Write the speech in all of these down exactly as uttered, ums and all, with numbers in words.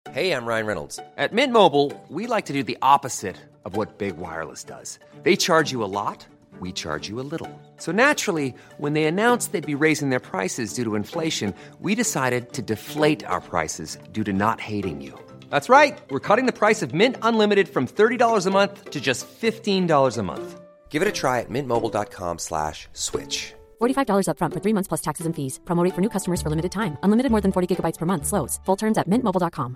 Hey, I'm Ryan Reynolds. At Mint Mobile, we like to do the opposite of what Big Wireless does. They charge you a lot, we charge you a little. So naturally, when they announced they'd be raising their prices due to inflation, we decided to deflate our prices due to not hating you. That's right. We're cutting the price of Mint Unlimited from thirty dollars a month to just fifteen dollars a month. Give it a try at mintmobile.com slash switch. forty-five dollars up front for three months plus taxes and fees. Promo rate for new customers for limited time. Unlimited more than forty gigabytes per month. Slows full terms at mint mobile dot com.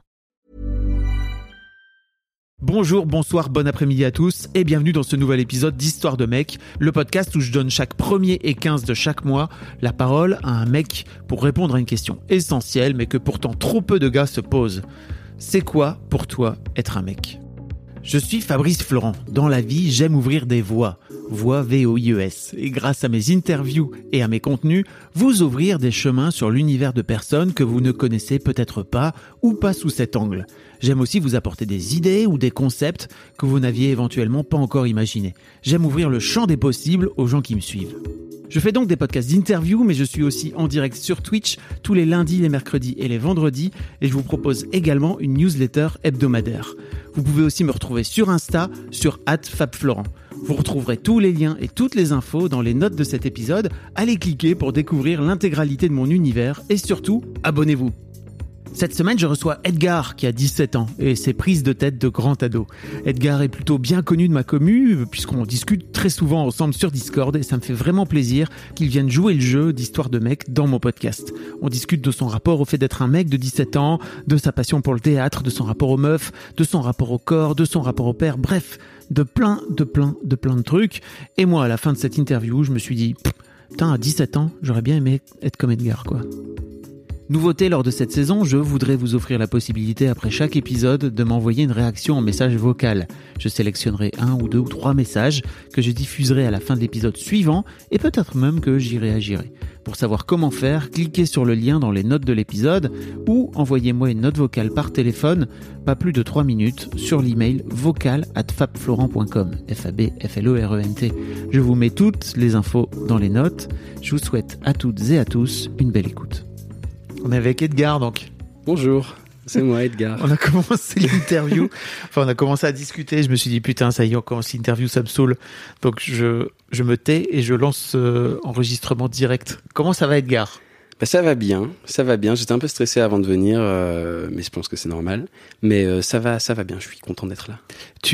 Bonjour, bonsoir, bon après-midi à tous et bienvenue dans ce nouvel épisode d'Histoire de mec, le podcast où je donne chaque premier et quinze de chaque mois la parole à un mec pour répondre à une question essentielle mais que pourtant trop peu de gars se posent. C'est quoi pour toi être un mec ? Je suis Fabrice Florent. Dans la vie, j'aime ouvrir des voies. Voix V O I E S. Et grâce à mes interviews et à mes contenus, vous ouvrir des chemins sur l'univers de personnes que vous ne connaissez peut-être pas ou pas sous cet angle. J'aime aussi vous apporter des idées ou des concepts que vous n'aviez éventuellement pas encore imaginés. J'aime ouvrir le champ des possibles aux gens qui me suivent. Je fais donc des podcasts d'interview, mais je suis aussi en direct sur Twitch tous les lundis, les mercredis et les vendredis, et je vous propose également une newsletter hebdomadaire. Vous pouvez aussi me retrouver sur Insta, sur arobase fabflorent. Vous retrouverez tous les liens et toutes les infos dans les notes de cet épisode. Allez cliquer pour découvrir l'intégralité de mon univers, et surtout, abonnez-vous. Cette semaine, je reçois Edgar, qui a dix-sept ans, et ses prises de tête de grand ado. Edgar est plutôt bien connu de ma commu, puisqu'on discute très souvent ensemble sur Discord, et ça me fait vraiment plaisir qu'il vienne jouer le jeu d'Histoire de mec dans mon podcast. On discute de son rapport au fait d'être un mec de dix-sept ans, de sa passion pour le théâtre, de son rapport aux meufs, de son rapport au corps, de son rapport au père, bref, de plein, de plein, de plein de trucs. Et moi, à la fin de cette interview, je me suis dit, putain, à dix-sept ans, j'aurais bien aimé être comme Edgar, quoi. Nouveauté lors de cette saison, je voudrais vous offrir la possibilité après chaque épisode de m'envoyer une réaction en message vocal. Je sélectionnerai un ou deux ou trois messages que je diffuserai à la fin de l'épisode suivant et peut-être même que j'y réagirai. Pour savoir comment faire, cliquez sur le lien dans les notes de l'épisode ou envoyez-moi une note vocale par téléphone, pas plus de trois minutes, sur l'email vocal arobase fabflorent point com, F A B F L O R E N T. Je vous mets toutes les infos dans les notes. Je vous souhaite à toutes et à tous une belle écoute. On est avec Edgar, donc. Bonjour, c'est moi Edgar. On a commencé l'interview, enfin on a commencé à discuter, je me suis dit putain ça y est, on commence l'interview, ça me saoule. Donc je, je me tais et je lance euh, enregistrement direct. Comment ça va Edgar ? Bah, ça va bien, ça va bien. J'étais un peu stressé avant de venir, euh, mais je pense que c'est normal. Mais euh, ça va, ça va bien, je suis content d'être là.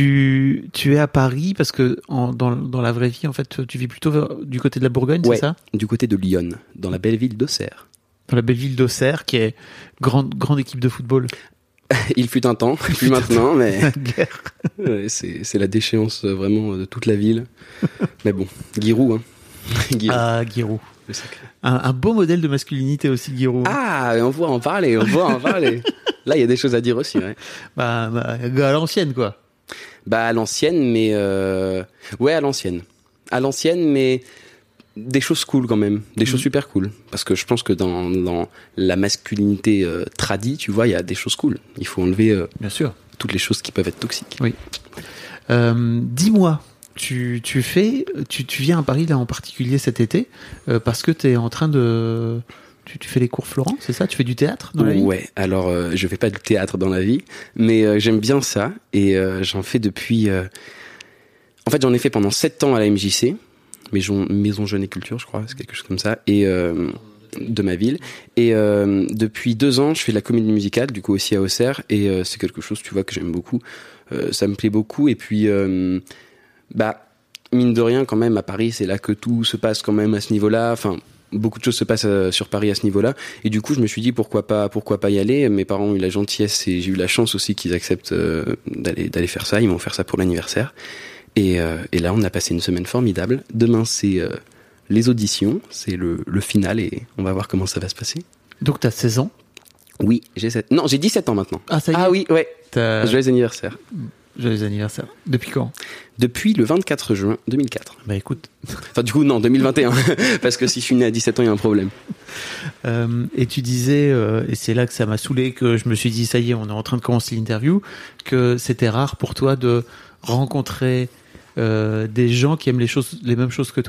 Tu, tu es à Paris parce que en, dans, dans la vraie vie, en fait, tu vis plutôt vers, du côté de la Bourgogne, ouais, c'est ça ? Du côté de Lyon, dans la belle ville d'Auxerre. Dans la belle ville d'Auxerre, qui est grande, grande équipe de football. Il fut un temps, plus maintenant, mais ouais, c'est, c'est la déchéance vraiment de toute la ville. Mais bon, Giroud, hein. Giroud. Ah, Giroud. Un, un beau modèle de masculinité aussi, Giroud. Ah, on voit en parler, on voit en parler. Là, il y a des choses à dire aussi, ouais. Bah, bah à l'ancienne, quoi. Bah, à l'ancienne, mais euh... ouais, à l'ancienne. À l'ancienne, mais des choses cool quand même, des mmh. choses super cool, parce que je pense que dans, dans la masculinité euh, tradie, tu vois, il y a des choses cool. Il faut enlever euh, bien sûr toutes les choses qui peuvent être toxiques. Oui. Euh, dis-moi, tu, tu fais, tu, tu viens à Paris là en particulier cet été euh, parce que tu es en train de, tu, tu fais les cours Florent, c'est ça ? Tu fais du théâtre dans la vie ? Ouais. Alors euh, je fais pas du théâtre dans la vie, mais euh, j'aime bien ça et euh, j'en fais depuis. Euh... En fait, j'en ai fait pendant sept ans à la M J C. Maison, Maison Jeune et Culture, je crois, c'est quelque chose comme ça, et euh, de ma ville. Et euh, depuis deux ans, je fais de la comédie musicale, du coup aussi à Auxerre, et euh, c'est quelque chose, tu vois, que j'aime beaucoup. Euh, ça me plaît beaucoup, et puis, euh, bah, mine de rien, quand même, à Paris, c'est là que tout se passe quand même à ce niveau-là. Enfin, beaucoup de choses se passent euh, sur Paris à ce niveau-là. Et du coup, je me suis dit, pourquoi pas, pourquoi pas y aller. Mes parents ont eu la gentillesse, et j'ai eu la chance aussi qu'ils acceptent euh, d'aller, d'aller faire ça. Ils m'ont offert ça pour l'anniversaire. Et, euh, et là, on a passé une semaine formidable. Demain, c'est euh, les auditions, c'est le, le final et on va voir comment ça va se passer. Donc, t'as seize ans ? Oui, j'ai sept... Non, j'ai dix-sept ans maintenant. Ah, ça y est ? Ah oui, ouais. T'as... Joyeux anniversaire. Joyeux anniversaire. Depuis quand ? Depuis le vingt-quatre juin deux mille quatre. Bah écoute. Enfin, du coup, non, deux mille vingt et un. Parce que si je suis né à dix-sept ans, il y a un problème. Euh, et tu disais, euh, et c'est là que ça m'a saoulé, que je me suis dit, ça y est, on est en train de commencer l'interview, que c'était rare pour toi de rencontrer euh, des gens qui aiment les choses, les mêmes choses que toi.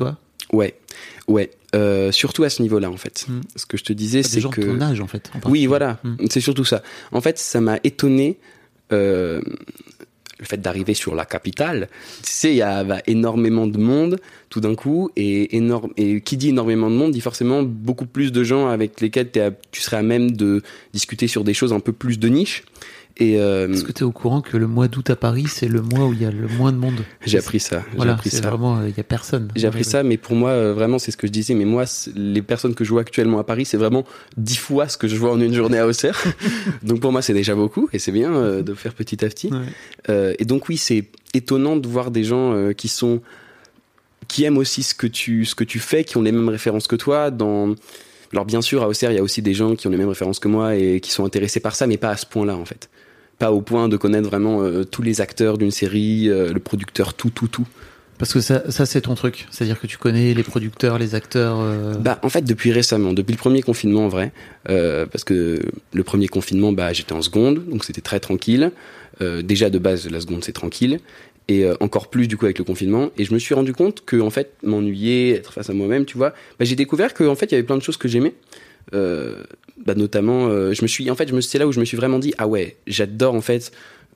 Ouais, ouais. Euh, surtout à ce niveau-là, en fait. Mm. Ce que je te disais, Des c'est gens que... de ton âge, en fait. en Oui, particulier. voilà. Mm. C'est surtout ça. En fait, ça m'a étonné... Euh, le fait d'arriver sur la capitale, tu sais, il y a bah, énormément de monde tout d'un coup, et, énorme, et qui dit énormément de monde dit forcément beaucoup plus de gens avec lesquels t'es à, tu serais à même de discuter sur des choses un peu plus de niche. Et euh, Est-ce que tu es au courant que le mois d'août à Paris, c'est le mois où il y a le moins de monde? j'ai appris ça. J'ai Voilà, appris c'est ça. vraiment, il y a personne. J'ai appris ça, mais pour moi, euh, vraiment, c'est ce que je disais. Mais moi, les personnes que je vois actuellement à Paris, c'est vraiment dix fois ce que je vois en une journée à Auxerre. Donc pour moi, c'est déjà beaucoup, et c'est bien euh, de faire petit à petit. Ouais. Euh, et donc oui, c'est étonnant de voir des gens euh, qui sont, qui aiment aussi ce que tu, ce que tu fais, qui ont les mêmes références que toi. Dans, alors bien sûr, à Auxerre, il y a aussi des gens qui ont les mêmes références que moi et qui sont intéressés par ça, mais pas à ce point-là, en fait. Pas au point de connaître vraiment euh, tous les acteurs d'une série, euh, le producteur, tout, tout, tout. Parce que ça, ça c'est ton truc. C'est-à-dire que tu connais les producteurs, les acteurs. Euh... Bah, en fait, depuis récemment, depuis le premier confinement, en vrai, euh, parce que le premier confinement, bah, j'étais en seconde, donc c'était très tranquille. Euh, déjà de base, la seconde, c'est tranquille, et euh, encore plus du coup avec le confinement. Et je me suis rendu compte que, en fait, m'ennuyer, être face à moi-même, tu vois, bah, j'ai découvert que, en fait, il y avait plein de choses que j'aimais. Euh, bah, notamment, euh, je me suis, en fait, je me, c'est là où je me suis vraiment dit, ah ouais, j'adore en fait.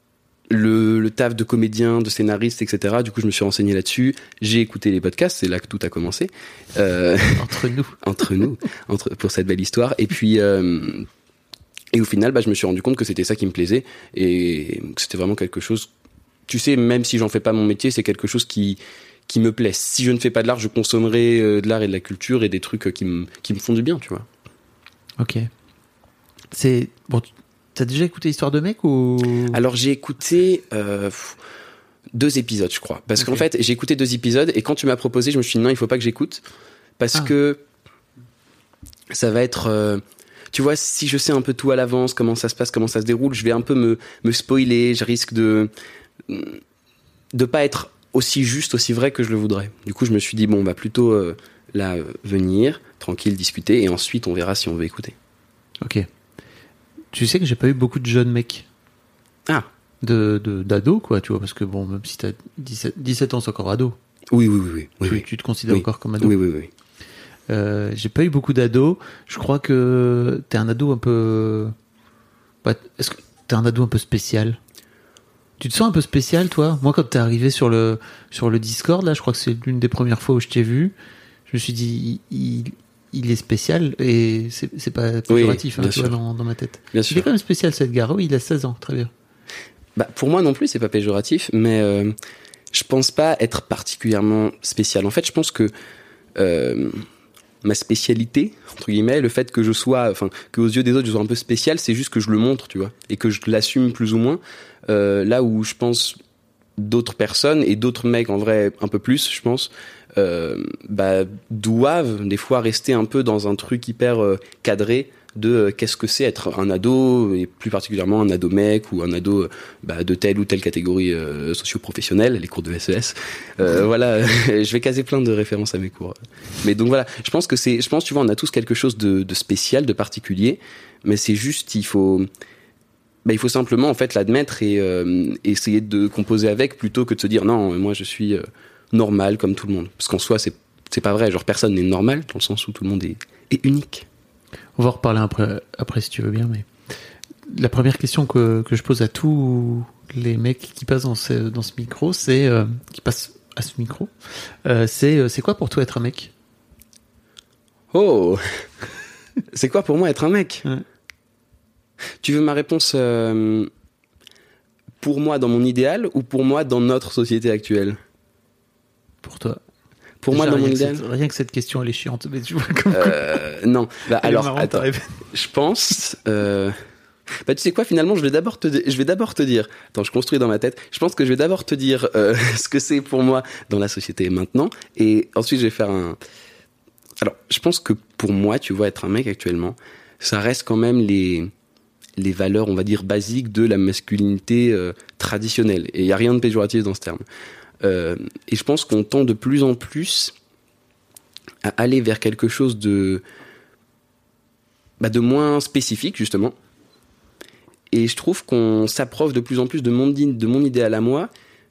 Le, le taf de comédien, de scénariste, et cetera. Du coup, je me suis renseigné là-dessus. J'ai écouté les podcasts, c'est là que tout a commencé. Euh, Entre nous. entre nous, entre, pour cette belle histoire. Et puis, euh, et au final, bah, je me suis rendu compte que c'était ça qui me plaisait et que c'était vraiment quelque chose. Tu sais, même si j'en fais pas mon métier, c'est quelque chose qui qui me plaît. Si je ne fais pas de l'art, je consommerai de l'art et de la culture et des trucs qui me qui me font du bien, tu vois. Ok. C'est bon. T'as déjà écouté Histoire de mec ou... Alors j'ai écouté euh, deux épisodes, je crois. Parce okay. qu'en fait, j'ai écouté deux épisodes et quand tu m'as proposé, je me suis dit non, il faut pas que j'écoute. Parce ah. que ça va être... Euh, tu vois, si je sais un peu tout à l'avance, comment ça se passe, comment ça se déroule, je vais un peu me, me spoiler, je risque de de pas être aussi juste, aussi vrai que je le voudrais. Du coup, je me suis dit, bon, bah plutôt euh, là, venir, tranquille, discuter, et ensuite on verra si on veut écouter. Ok. Tu sais que j'ai pas eu beaucoup de jeunes mecs. Ah. De, de, d'ados, quoi, tu vois, parce que bon, même si t'as dix-sept, dix-sept ans, c'est encore ado. Oui, oui, oui. oui, tu, oui. tu te considères oui. encore comme ado. Oui, oui, oui. Euh, j'ai pas eu beaucoup d'ados. Je crois que t'es un ado un peu... Bah, est-ce que t'es un ado un peu spécial? Tu te sens un peu spécial, toi? Moi, quand t'es arrivé sur le, sur le Discord, là, je crois que c'est l'une des premières fois où je t'ai vu, je me suis dit, il... il il est spécial et c'est, c'est pas péjoratif, oui, hein, tu vois, dans, dans ma tête. Bien il sûr. est quand même spécial, cet gars. Oui, il a seize ans, très bien. Bah, pour moi non plus, c'est pas péjoratif, mais euh, je pense pas être particulièrement spécial. En fait, je pense que euh, ma spécialité, entre guillemets, le fait que je sois, enfin, que aux yeux des autres je sois un peu spécial, c'est juste que je le montre, tu vois, et que je l'assume plus ou moins. Euh, là où je pense d'autres personnes et d'autres mecs, en vrai, un peu plus, je pense. Euh, bah, doivent des fois rester un peu dans un truc hyper euh, cadré de euh, qu'est-ce que c'est être un ado, et plus particulièrement un ado mec ou un ado euh, bah, de telle ou telle catégorie euh, socio-professionnelle, les cours de S E S. Euh, mmh. Voilà, je vais caser plein de références à mes cours. Mais donc voilà, je pense que c'est, je pense, tu vois, on a tous quelque chose de, de spécial, de particulier, mais c'est juste, il faut... Bah, il faut simplement en fait l'admettre et euh, essayer de composer avec plutôt que de se dire non, moi je suis... Euh, normal comme tout le monde, parce qu'en soi c'est c'est pas vrai, genre personne n'est normal dans le sens où tout le monde est, est unique. On va en reparler après, après si tu veux bien, mais la première question que, que je pose à tous les mecs qui passent dans ce, dans ce micro, c'est euh, qui passent à ce micro, euh, c'est c'est quoi pour toi être un mec? Oh, c'est quoi pour moi être un mec? Ouais. Tu veux ma réponse euh, pour moi dans mon idéal ou pour moi dans notre société actuelle? Pour toi. Pour Déjà, moi, dans mon idéal. Cette, rien que cette question, elle est chiante, mais tu vois comme euh, quoi. Non, bah alors, attends. Je pense. Euh... Bah tu sais quoi, finalement, je vais d'abord te, je vais d'abord te dire. Attends, je construis dans ma tête. Je pense que je vais d'abord te dire euh, ce que c'est pour moi dans la société maintenant, et ensuite je vais faire un. Alors, je pense que pour moi, tu vois, être un mec actuellement, ça reste quand même les les valeurs, on va dire basiques de la masculinité euh, traditionnelle. Et il y a rien de péjoratif dans ce terme. Euh, et je pense qu'on tend de plus en plus à aller vers quelque chose de bah, de moins spécifique justement, et je trouve qu'on s'approche de plus en plus de mon, de mon idéal à moi,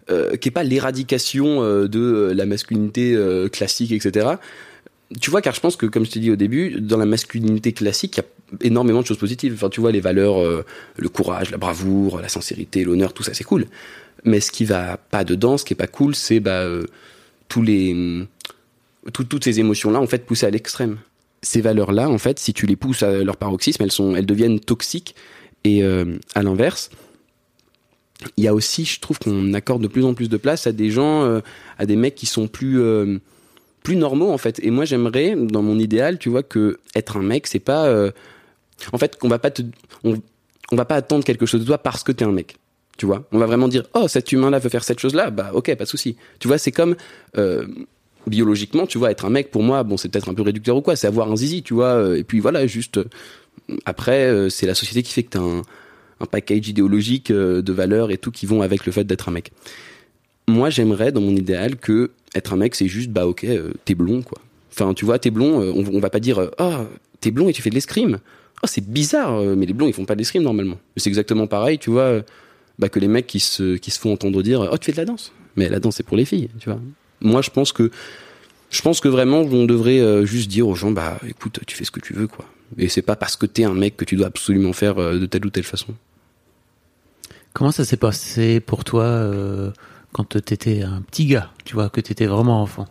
euh, qui est pas l'éradication euh, de euh, la masculinité euh, classique, et cetera. Tu vois, car je pense que, comme je t'ai dit au début, dans la masculinité classique, il y a énormément de choses positives. Enfin, tu vois, les valeurs, euh, le courage, la bravoure, la sincérité, l'honneur, tout ça, c'est cool. Mais ce qui va pas dedans, ce qui est pas cool, c'est bah, euh, tous les, tout, toutes ces émotions-là, en fait, poussées à l'extrême. Ces valeurs-là, en fait, si tu les pousses à leur paroxysme, elles sont, elles deviennent toxiques. Et euh, à l'inverse, il y a aussi, je trouve qu'on accorde de plus en plus de place à des gens, euh, à des mecs qui sont plus euh, plus normaux en fait. Et moi, j'aimerais, dans mon idéal, tu vois, que être un mec, c'est pas, euh, en fait, qu'on va pas te, on, on va pas attendre quelque chose de toi parce que t'es un mec. Tu vois, on va vraiment dire, oh, cet humain-là veut faire cette chose-là, bah ok, pas de souci. Tu vois, c'est comme euh, biologiquement, tu vois, être un mec pour moi, bon, c'est peut-être un peu réducteur ou quoi, c'est avoir un zizi, tu vois. Et puis voilà, juste euh, après, euh, c'est la société qui fait que t'as un un package idéologique euh, de valeurs et tout qui vont avec le fait d'être un mec. Moi, j'aimerais, dans mon idéal, que être un mec, c'est juste, bah ok, euh, t'es blond, quoi. Enfin, tu vois, t'es blond, euh, on, on va pas dire, euh, oh, t'es blond et tu fais de l'escrime. Oh, c'est bizarre, euh, mais les blonds, ils font pas de l'escrime, normalement. C'est exactement pareil, tu vois, euh, bah, que les mecs qui se, qui se font entendre dire, oh, tu fais de la danse. Mais la danse, c'est pour les filles, tu vois. Moi, je pense que, je pense que vraiment, on devrait euh, juste dire aux gens, bah, écoute, tu fais ce que tu veux, quoi. Et c'est pas parce que t'es un mec que tu dois absolument faire euh, de telle ou telle façon. Comment ça s'est passé pour toi euh, quand t'étais un petit gars, tu vois, que t'étais vraiment enfant?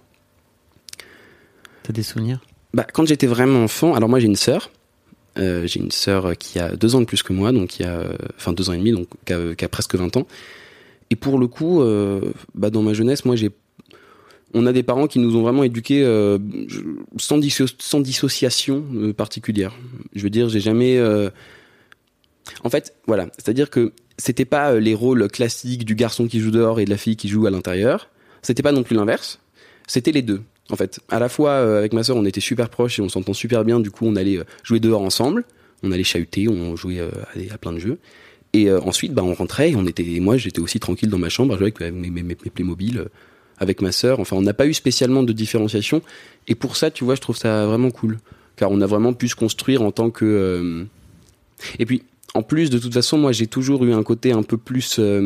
T'as des souvenirs? Bah, quand j'étais vraiment enfant, alors moi j'ai une sœur, euh, j'ai une sœur qui a deux ans de plus que moi, donc qui a, enfin deux ans et demi, donc qui a, qui a presque vingt ans. Et pour le coup, euh, bah dans ma jeunesse, moi j'ai, on a des parents qui nous ont vraiment éduqués euh, sans, disso- sans dissociation euh, particulière. Je veux dire, j'ai jamais, euh... en fait, voilà, c'est-à-dire que c'était pas les rôles classiques du garçon qui joue dehors et de la fille qui joue à l'intérieur. C'était pas non plus l'inverse. C'était les deux. En fait, à la fois euh, avec ma sœur, on était super proches et on s'entend super bien. Du coup, on allait euh, jouer dehors ensemble. On allait chahuter, on jouait euh, à, à plein de jeux. Et euh, ensuite, bah, on rentrait. Et on était, et moi, j'étais aussi tranquille dans ma chambre à jouer avec mes, mes, mes, mes Playmobil, euh, avec ma sœur. Enfin, on n'a pas eu spécialement de différenciation. Et pour ça, tu vois, je trouve ça vraiment cool, car on a vraiment pu se construire en tant que. Euh... Et puis. En plus, de toute façon, moi, j'ai toujours eu un côté un peu plus... Euh...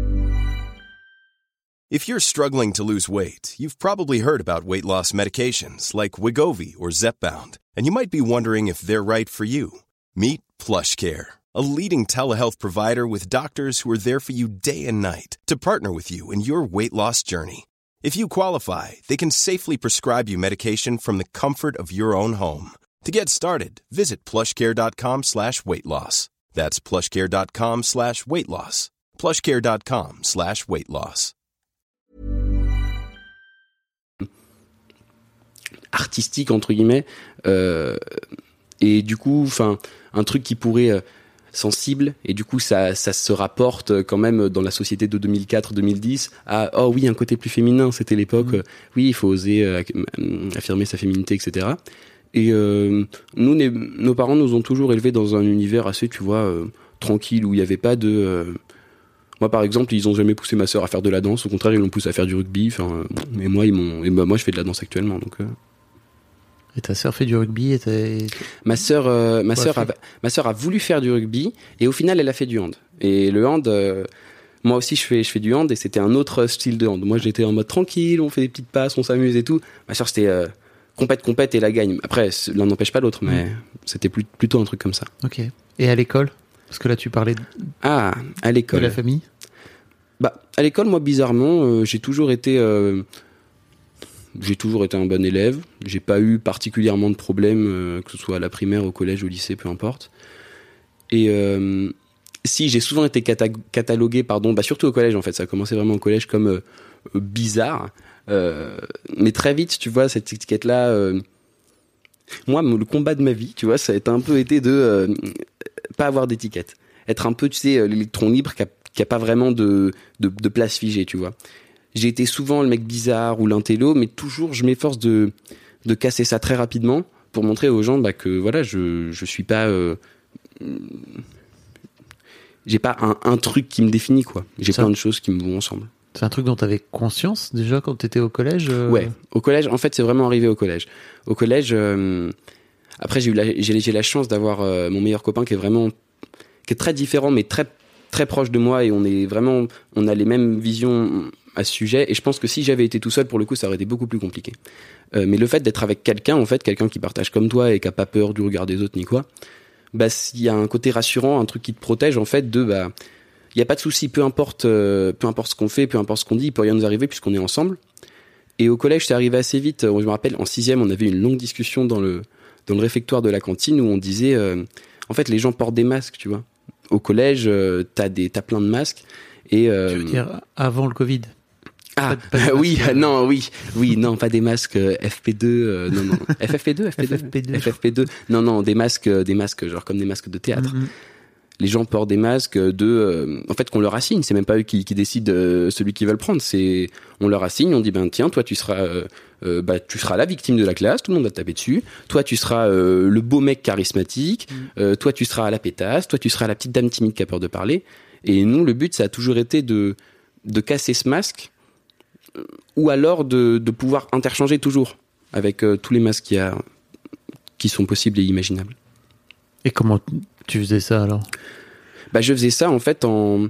If you're struggling to lose weight, you've probably heard about weight loss medications like Wegovy or Zepbound, and you might be wondering if they're right for you. Meet PlushCare, a leading telehealth provider with doctors who are there for you day and night to partner with you in your weight loss journey. If you qualify, they can safely prescribe you medication from the comfort of your own home. To get started, visit plushcare.com slash weight loss. That's plushcare.com slash weight loss. plushcare.com slash weight loss. Artistique, entre guillemets. Euh, et du coup, enfin, un truc qui pourrait... Euh, sensible, et du coup, ça, ça se rapporte quand même dans la société de deux mille quatre deux mille dix à, oh oui, un côté plus féminin, c'était l'époque, mmh. oui, il faut oser euh, affirmer sa féminité, et cetera. Et euh, nous, les, nos parents nous ont toujours élevés dans un univers assez, tu vois, euh, tranquille, où il n'y avait pas de... Euh... Moi, par exemple, ils ont jamais poussé ma sœur à faire de la danse. Au contraire, ils l'ont poussé à faire du rugby. Enfin, euh, et moi, ils m'ont... Et bah, moi, je fais de la danse actuellement, donc... Euh... Et ta sœur fait du rugby et t'es... Ma sœur, euh, ma sœur, a, ma sœur a voulu faire du rugby, et au final, elle a fait du hand. Et le hand... Euh... Moi aussi, je fais, je fais du hand, et c'était un autre style de hand. Moi, j'étais en mode tranquille, on fait des petites passes, on s'amuse et tout. Ma sœur, c'était... Euh... compète, compète et la gagne. Après, l'un n'empêche pas l'autre, mais mmh. c'était plus, plutôt un truc comme ça. Ok. Et à l'école? Parce que là, tu parlais de... Ah, à l'école. De la famille? Bah, à l'école, moi, bizarrement, euh, j'ai toujours été... Euh, j'ai toujours été un bon élève. J'ai pas eu particulièrement de problèmes, euh, que ce soit à la primaire, au collège, au lycée, peu importe. Et euh, si, j'ai souvent été cata- catalogué, pardon, bah surtout au collège, en fait. Ça a commencé vraiment au collège comme euh, bizarre. Euh, mais très vite, tu vois, cette étiquette-là, euh, moi, le combat de ma vie, tu vois, ça a un peu été de euh, pas avoir d'étiquette, être un peu, tu sais, l'électron libre qui a, qui a pas vraiment de, de, de place figée, tu vois. J'ai été souvent le mec bizarre ou l'intello, mais toujours, je m'efforce de de casser ça très rapidement pour montrer aux gens bah, que voilà, je je suis pas, euh, j'ai pas un, un truc qui me définit, quoi. J'ai ça. Plein de choses qui me vont ensemble. C'est un truc dont tu avais conscience déjà quand tu étais au collège euh... Ouais, au collège, en fait, c'est vraiment arrivé au collège. Au collège, euh, après, j'ai eu la, j'ai, j'ai la chance d'avoir euh, mon meilleur copain qui est vraiment, qui est très différent, mais très, très proche de moi et on est vraiment, on a les mêmes visions à ce sujet. Et je pense que si j'avais été tout seul, pour le coup, ça aurait été beaucoup plus compliqué. Euh, mais le fait d'être avec quelqu'un, en fait, quelqu'un qui partage comme toi et qui a pas peur du regard des autres ni quoi, bah, s'il y a un côté rassurant, un truc qui te protège, en fait, de, bah, il y a pas de souci, peu importe, euh, peu importe ce qu'on fait, peu importe ce qu'on dit, il peut rien nous arriver puisqu'on est ensemble. Et au collège, c'est arrivé assez vite. Je me rappelle, en sixième, on avait une longue discussion dans le, dans le réfectoire de la cantine où on disait, euh, en fait, les gens portent des masques, tu vois. Au collège, euh, t'as des, t'as plein de masques. Et, euh, Tu veux dire avant le Covid? Ah, pas, pas oui, masques, non, oui, oui, non, pas des masques euh, F P deux, euh, non, non, F F P deux, F P deux, F F P deux, F F P deux, non, non, des masques, euh, des masques, genre comme des masques de théâtre. Mm-hmm. Les gens portent des masques de, euh, en fait, qu'on leur assigne. C'est même pas eux qui, qui décident euh, celui qu'ils veulent prendre. C'est, on leur assigne, on dit ben tiens, toi tu seras, euh, euh, bah tu seras la victime de la classe, tout le monde va te taper dessus. Toi tu seras euh, le beau mec charismatique. Mm. Euh, toi tu seras la pétasse. Toi tu seras la petite dame timide qui a peur de parler. Et nous, le but, ça a toujours été de de casser ce masque, ou alors de de pouvoir interchanger toujours avec euh, tous les masques qu'il y a, qui sont possibles et imaginables. Et comment tu faisais ça alors? Bah, je faisais ça en fait en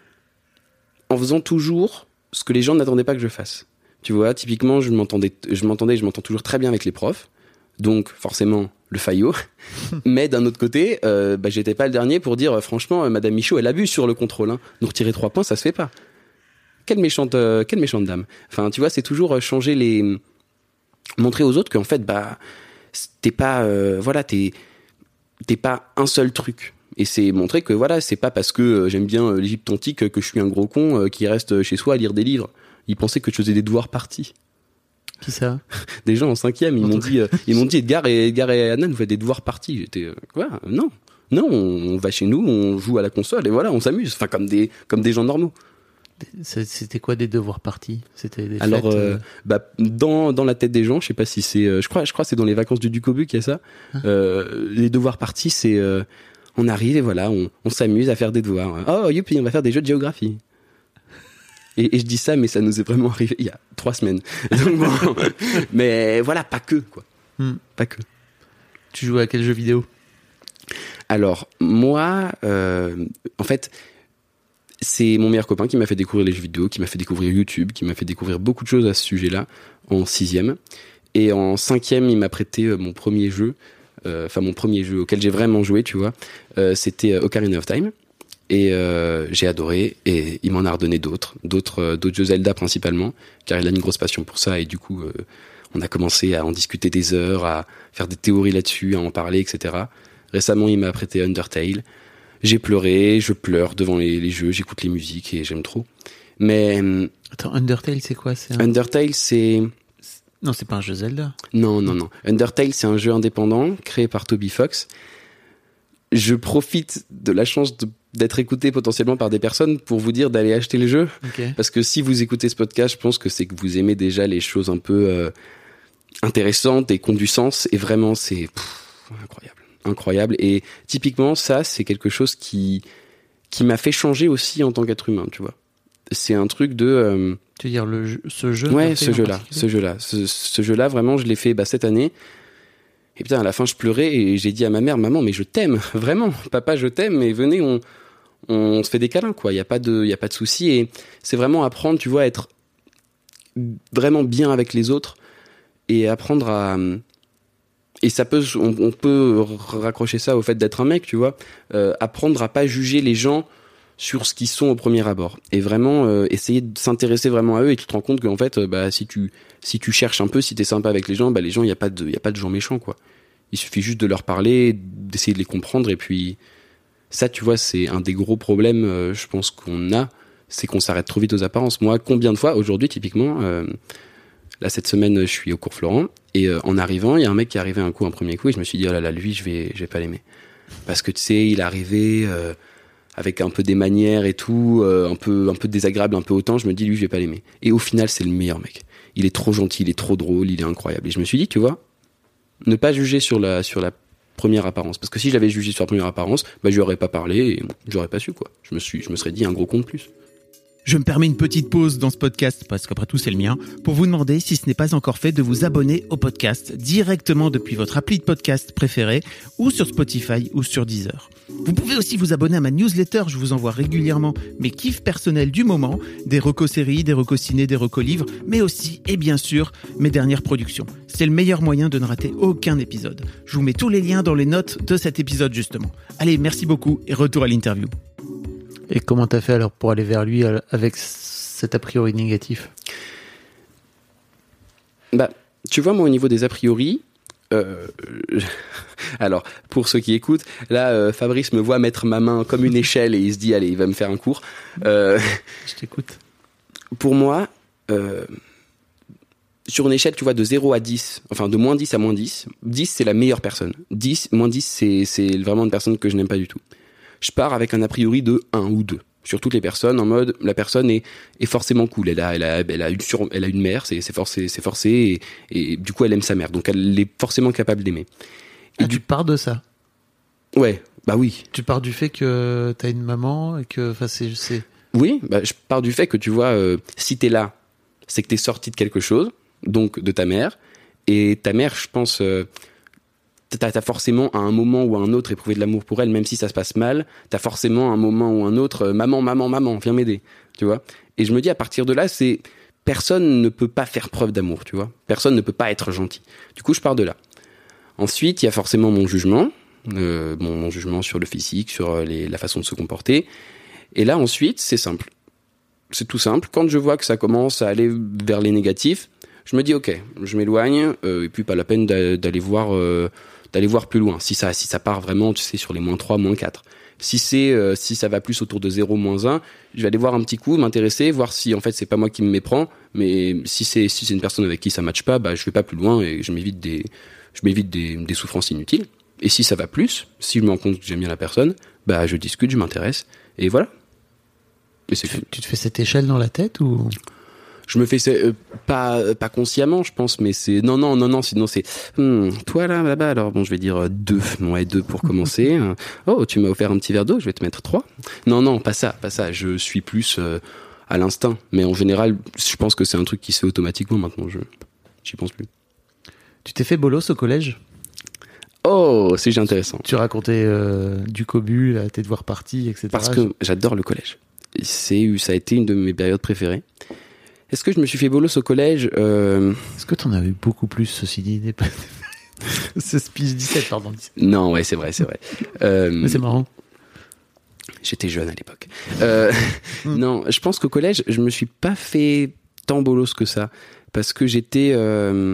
en faisant toujours ce que les gens n'attendaient pas que je fasse. Tu vois, typiquement, je m'entendais, je m'entendais, je m'entends toujours très bien avec les profs, donc forcément le faillot. Mais d'un autre côté, euh, bah, j'étais pas le dernier pour dire euh, franchement, euh, Madame Michaud, elle abuse sur le contrôle. Hein. Nous retirer trois points, ça se fait pas. Quelle méchante, euh, quelle méchante dame. Enfin, tu vois, c'est toujours euh, changer les, montrer aux autres qu'en fait, bah, t'es pas, euh, voilà, t'es t'es pas un seul truc. Et c'est montrer que voilà, c'est pas parce que euh, j'aime bien euh, l'Égypte antique que je suis un gros con euh, qui reste chez soi à lire des livres. Ils pensaient que je faisais des devoirs partis. Qui ça? Des gens en cinquième, ils m'ont dit, euh, ils m'ont dit Edgar et Edgar et Anna, vous faites des devoirs partis. J'étais euh, quoi? Non, non, on, on va chez nous, on joue à la console et voilà, on s'amuse. Enfin, comme des comme des gens normaux. C'était quoi des devoirs partis? C'était des Alors, fêtes, euh, euh... bah, dans dans la tête des gens, je sais pas si c'est, euh, je crois, je crois que c'est dans les vacances du Ducobu qu'il y a ça. Hein euh, les devoirs partis, c'est, euh, on arrive et voilà, on, on s'amuse à faire des devoirs. Oh youpi, on va faire des jeux de géographie. Et, et je dis ça, mais ça nous est vraiment arrivé il y a trois semaines. Donc bon, mais voilà, pas que quoi, hmm. pas que. Tu joues à quel jeu vidéo? Alors moi, euh, en fait. C'est mon meilleur copain qui m'a fait découvrir les jeux vidéo, qui m'a fait découvrir YouTube, qui m'a fait découvrir beaucoup de choses à ce sujet-là en sixième. Et en cinquième, il m'a prêté euh, mon premier jeu, euh, enfin mon premier jeu auquel j'ai vraiment joué, tu vois. Euh, c'était euh, Ocarina of Time. Et euh, j'ai adoré. Et il m'en a redonné d'autres, d'autres, euh, d'autres jeux Zelda principalement, car il a une grosse passion pour ça. Et du coup, euh, on a commencé à en discuter des heures, à faire des théories là-dessus, à en parler, et cetera. Récemment, il m'a prêté Undertale. J'ai pleuré, je pleure devant les, les jeux, j'écoute les musiques et j'aime trop. Mais attends, Undertale, c'est quoi? C'est un... Undertale, c'est non, c'est pas un jeu Zelda. Non, non, non. Undertale, c'est un jeu indépendant créé par Toby Fox. Je profite de la chance de, d'être écouté potentiellement par des personnes pour vous dire d'aller acheter le jeu. Okay. Parce que si vous écoutez ce podcast, je pense que c'est que vous aimez déjà les choses un peu euh, intéressantes et qui ont du sens. Et vraiment, c'est pff, incroyable. Incroyable. Et typiquement, ça, c'est quelque chose qui qui m'a fait changer aussi en tant qu'être humain, tu vois. C'est un truc de... Euh... Tu veux dire le jeu, ce jeu? Ouais, ce jeu-là, ce jeu-là. Ce, ce jeu-là, vraiment, je l'ai fait bah, cette année. Et putain, à la fin, je pleurais et j'ai dit à ma mère, maman, mais je t'aime, vraiment. Papa, je t'aime, mais venez, on, on se fait des câlins, quoi. Il n'y a pas de, il y a pas de souci. Et c'est vraiment apprendre, tu vois, à être vraiment bien avec les autres et apprendre à... Et ça peut, on, on peut raccrocher ça au fait d'être un mec, tu vois. Euh, apprendre à pas juger les gens sur ce qu'ils sont au premier abord. Et vraiment, euh, essayer de s'intéresser vraiment à eux et tu te rends compte qu'en fait, euh, bah, si tu, si tu cherches un peu, si t'es sympa avec les gens, bah, les gens, il y a pas de, il y a pas de gens méchants, quoi. Il suffit juste de leur parler, d'essayer de les comprendre et puis, ça, tu vois, c'est un des gros problèmes, euh, je pense qu'on a, c'est qu'on s'arrête trop vite aux apparences. Moi, combien de fois, aujourd'hui, typiquement, euh, là, cette semaine, je suis au cours Florent, et euh, en arrivant, il y a un mec qui est arrivé un coup, un premier coup, et je me suis dit, oh là là, lui, je vais, je vais pas l'aimer. Parce que, tu sais, il est arrivé euh, avec un peu des manières et tout, euh, un peu un peu désagréable, un peu hautain, je me dis, lui, je vais pas l'aimer. Et au final, c'est le meilleur mec. Il est trop gentil, il est trop drôle, il est incroyable. Et je me suis dit, tu vois, ne pas juger sur la, sur la première apparence. Parce que si j'avais jugé sur la première apparence, bah, je lui aurais pas parlé, et j'aurais pas su, quoi. Je me suis, je me serais dit un gros con de plus. Je me permets une petite pause dans ce podcast, parce qu'après tout c'est le mien, pour vous demander, si ce n'est pas encore fait, de vous abonner au podcast directement depuis votre appli de podcast préférée, ou sur Spotify ou sur Deezer. Vous pouvez aussi vous abonner à ma newsletter, je vous envoie régulièrement mes kiffs personnels du moment, des recos séries, des recos ciné, des recos livres, mais aussi, et bien sûr, mes dernières productions. C'est le meilleur moyen de ne rater aucun épisode. Je vous mets tous les liens dans les notes de cet épisode justement. Allez, merci beaucoup et retour à l'interview. Et comment t'as fait alors pour aller vers lui avec cet a priori négatif ? Bah, tu vois, moi, au niveau des a priori, euh, alors, pour ceux qui écoutent, là, euh, Fabrice me voit mettre ma main comme une échelle et il se dit, allez, il va me faire un cours. Euh, Je t'écoute. Pour moi, euh, sur une échelle, tu vois, de zéro à dix, enfin, de moins dix à moins dix, dix, c'est la meilleure personne. dix, moins dix, c'est, c'est vraiment une personne que je n'aime pas du tout. Je pars avec un a priori de un ou deux sur toutes les personnes, en mode la personne est, est forcément cool, elle a, elle a, elle a, une, sur, elle a une mère, c'est, c'est forcé, c'est forcé et, et du coup elle aime sa mère, donc elle est forcément capable d'aimer. Et ah, du... tu pars de ça ? Ouais, bah oui. Tu pars du fait que t'as une maman et que, enfin c'est, c'est... Oui, bah je pars du fait que tu vois, euh, si t'es là, c'est que t'es sorti de quelque chose, donc de ta mère, et ta mère, je pense... Euh, T'as, t'as forcément à un moment ou à un autre éprouvé de l'amour pour elle, même si ça se passe mal. T'as forcément à un moment ou un autre, euh, maman, maman, maman, viens m'aider, tu vois. Et je me dis, à partir de là, c'est personne ne peut pas faire preuve d'amour, tu vois. Personne ne peut pas être gentil. Du coup, je pars de là. Ensuite, il y a forcément mon jugement, euh, mon, mon jugement sur le physique, sur les, la façon de se comporter. Et là, ensuite, c'est simple. C'est tout simple. Quand je vois que ça commence à aller vers les négatifs, je me dis, ok, je m'éloigne, euh, et puis pas la peine d'a, d'aller voir... Euh, d'aller voir plus loin, si ça si ça part vraiment, tu sais, sur les moins trois, moins quatre. Si c'est euh, si ça va plus autour de zéro, moins un, je vais aller voir un petit coup, m'intéresser, voir si en fait c'est pas moi qui me méprends, mais si c'est si c'est une personne avec qui ça matche pas, bah je vais pas plus loin et je m'évite des je m'évite des des souffrances inutiles. Et si ça va plus, si je me rends compte que j'aime bien la personne, bah je discute, je m'intéresse et voilà. Et c'est tu, tu te fais cette échelle dans la tête ou je me fais euh, pas pas consciemment, je pense, mais c'est non non non non sinon c'est hmm, toi là là-bas alors bon je vais dire euh, deux ouais deux pour commencer. Oh tu m'as offert un petit verre d'eau, je vais te mettre trois. Non non pas ça pas ça, je suis plus euh, à l'instinct, mais en général je pense que c'est un truc qui se fait automatiquement maintenant, je j'y pense plus. Tu t'es fait bolos au collège ? Oh c'est intéressant. Tu racontais euh, du cobu, là, tes devoirs partis, et cetera. Parce que j'adore le collège. C'est ça a été une de mes périodes préférées. Est-ce que je me suis fait bolos au collège euh... Est-ce que t'en as eu beaucoup plus, ceci dit n'est pas... C'est speech dix-sept, pardon. dix-sept. Non, ouais, c'est vrai, c'est vrai. Euh... Mais c'est marrant. J'étais jeune à l'époque. Euh... mm. Non, je pense qu'au collège, je me suis pas fait tant bolos que ça. Parce que j'étais... Euh...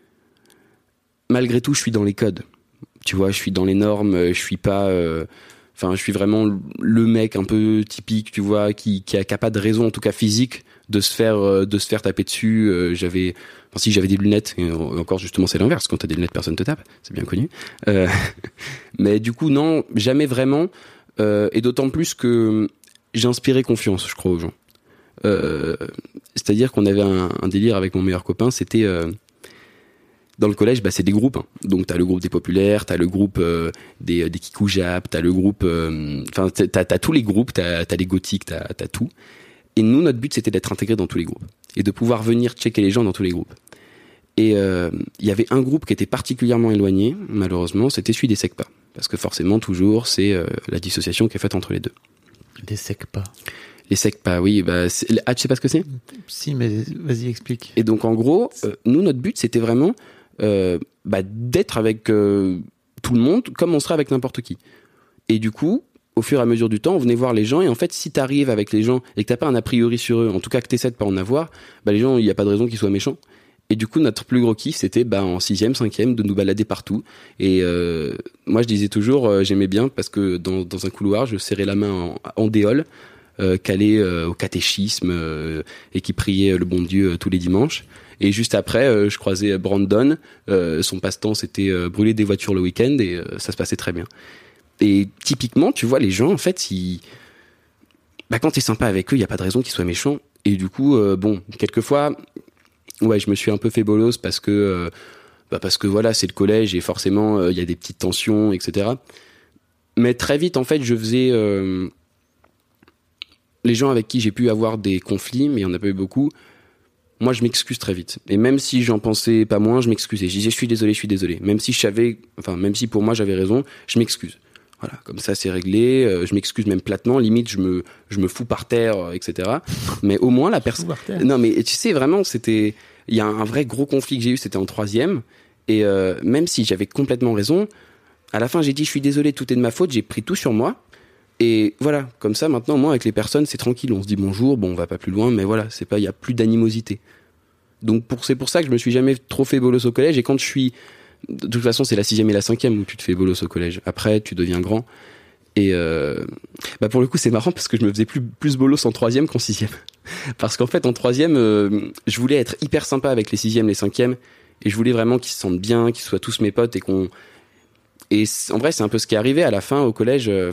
Malgré tout, je suis dans les codes. Tu vois, je suis dans les normes, je suis pas... Euh... Enfin, je suis vraiment le mec un peu typique, tu vois, qui, qui a, qui a pas de raison, en tout cas physique, de se faire, de se faire taper dessus. Euh, j'avais, enfin, si j'avais des lunettes, et encore justement c'est l'inverse, quand t'as des lunettes, personne te tape, c'est bien connu. Euh, mais du coup, non, jamais vraiment, euh, et d'autant plus que j'ai inspiré confiance, je crois, aux gens. Euh, c'est-à-dire qu'on avait un, un délire avec mon meilleur copain, c'était... Euh, dans le collège, bah, c'est des groupes. Hein. Donc, t'as le groupe des populaires, t'as le groupe euh, des, des kikoujap, t'as le groupe... Enfin, euh, t'as, t'as tous les groupes, t'as, t'as les gothiques, t'as, t'as tout. Et nous, notre but, c'était d'être intégrés dans tous les groupes. Et de pouvoir venir checker les gens dans tous les groupes. Et il euh, y avait un groupe qui était particulièrement éloigné, malheureusement, c'était celui des SECPA. Parce que forcément, toujours, c'est euh, la dissociation qui est faite entre les deux. Des SECPA. Les SECPA, oui. Bah, c'est... Ah, tu sais pas ce que c'est ? Si, mais vas-y, explique. Et donc, en gros, euh, nous, notre but, c'était vraiment... Euh, bah, d'être avec euh, tout le monde comme on serait avec n'importe qui. Et du coup, au fur et à mesure du temps, on venait voir les gens, et en fait, si t'arrives avec les gens et que t'as pas un a priori sur eux, en tout cas que t'essaies de pas en avoir, bah les gens, il y a pas de raison qu'ils soient méchants. Et du coup, notre plus gros kiff, c'était bah en sixième, cinquième, de nous balader partout. Et euh, moi, je disais toujours, euh, j'aimais bien parce que dans, dans un couloir, je serrais la main en, en déole, euh, calé euh, au catéchisme euh, et qui priait le bon Dieu euh, tous les dimanches. Et juste après, euh, je croisais Brandon. Euh, son passe-temps, c'était euh, brûler des voitures le week-end, et euh, ça se passait très bien. Et typiquement, tu vois, les gens, en fait, ils... bah, quand t'es sympa avec eux, il y a pas de raison qu'ils soient méchants. Et du coup, euh, bon, quelquefois, ouais, je me suis un peu fait bolos parce que, euh, bah, parce que voilà, c'est le collège et forcément, il euh, y a des petites tensions, et cetera. Mais très vite, en fait, je faisais, euh, les gens avec qui j'ai pu avoir des conflits, mais il y en a pas eu beaucoup, moi je m'excuse très vite. Et même si j'en pensais pas moins, je m'excusais. Je disais je suis désolé, je suis désolé. Même si je savais, enfin même si pour moi j'avais raison, je m'excuse. Voilà, comme ça c'est réglé. Euh, je m'excuse même platement. Limite je me je me fous par terre, euh, et cetera. Mais au moins la personne. Non mais tu sais vraiment c'était, il y a un vrai gros conflit que j'ai eu, c'était en troisième. Et euh, même si j'avais complètement raison, à la fin j'ai dit je suis désolé, tout est de ma faute. J'ai pris tout sur moi. Et voilà, comme ça maintenant moi avec les personnes c'est tranquille, on se dit bonjour, bon on va pas plus loin, mais voilà, c'est pas, il y a plus d'animosité. Donc pour c'est pour ça que je me suis jamais trop fait bolos au collège. Et quand je suis, de toute façon c'est la sixième et la cinquième où tu te fais bolos au collège. Après tu deviens grand. Et euh, bah pour le coup c'est marrant parce que je me faisais plus plus bolos en troisième qu'en sixième. Parce qu'en fait en troisième euh, je voulais être hyper sympa avec les sixièmes, les cinquièmes, et je voulais vraiment qu'ils se sentent bien, qu'ils soient tous mes potes et qu'on. Et en vrai c'est un peu ce qui est arrivé à la fin au collège. Euh,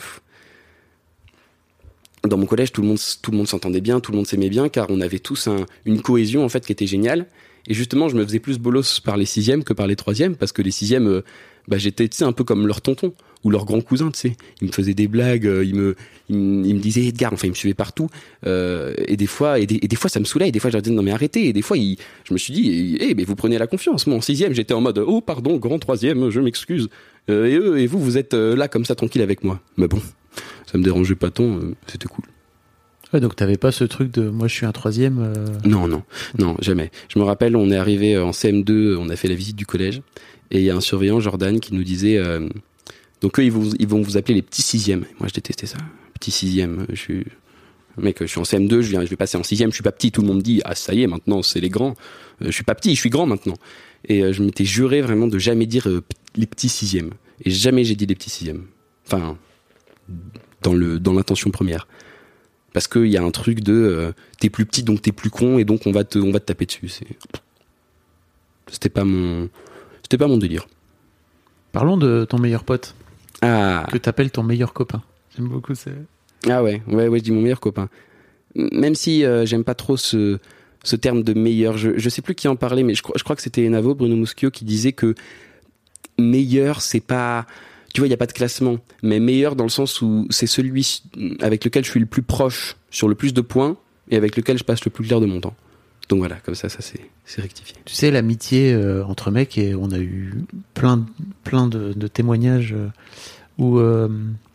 Dans mon collège, tout le monde, tout le monde s'entendait bien, tout le monde s'aimait bien, car on avait tous un, une cohésion en fait qui était géniale. Et justement, je me faisais plus bolos par les sixièmes que par les troisièmes, parce que les sixièmes, euh, bah j'étais, tu sais, un peu comme leur tonton ou leur grand cousin, tu sais. Ils me faisaient des blagues, euh, ils me, ils me, ils me disaient Edgar, enfin ils me suivaient partout. Euh, et des fois, et des, et des fois ça me saoulait. Et des fois, je leur disais non mais arrêtez. Et des fois, ils, je me suis dit, eh, mais vous prenez la confiance. Moi, en sixième, j'étais en mode oh pardon, grand troisième, je m'excuse. Euh, et eux et vous, vous êtes là comme ça tranquille avec moi. Mais bon, ça me dérangeait pas tant, euh, c'était cool. Ouais, donc t'avais pas ce truc de moi je suis un troisième. Euh... Non, non, non, jamais. Je me rappelle, on est arrivé en C M deux, on a fait la visite du collège, et il y a un surveillant, Jordan, qui nous disait, euh, donc eux ils vont, ils vont vous appeler les petits sixièmes. Moi je détestais ça, petit sixième. Je suis, mec, je suis en C M deux, je viens, je vais passer en sixième, je suis pas petit. Tout le monde dit ah ça y est, maintenant c'est les grands. Euh, je suis pas petit, je suis grand maintenant. Et euh, je m'étais juré vraiment de jamais dire euh, les petits sixièmes. Et jamais j'ai dit les petits sixièmes. Enfin, dans le, dans l'intention première. Parce qu'il y a un truc de euh, t'es plus petit donc t'es plus con et donc on va te on va te taper dessus. C'est... C'était pas mon c'était pas mon délire. Parlons de ton meilleur pote. Ah. Que t'appelles ton meilleur copain. J'aime beaucoup ça. Ah ouais ouais ouais je dis mon meilleur copain. Même si euh, j'aime pas trop ce ce terme de meilleur. Je je sais plus qui en parlait mais je crois je crois que c'était Navo Bruno Muschio qui disait que meilleur c'est pas. Tu vois, il n'y a pas de classement, mais meilleur dans le sens où c'est celui avec lequel je suis le plus proche, sur le plus de points, et avec lequel je passe le plus clair de mon temps. Donc voilà, comme ça, ça c'est, c'est rectifié. Tu sais, l'amitié euh, entre mecs, et on a eu plein, plein de, de témoignages euh, où euh,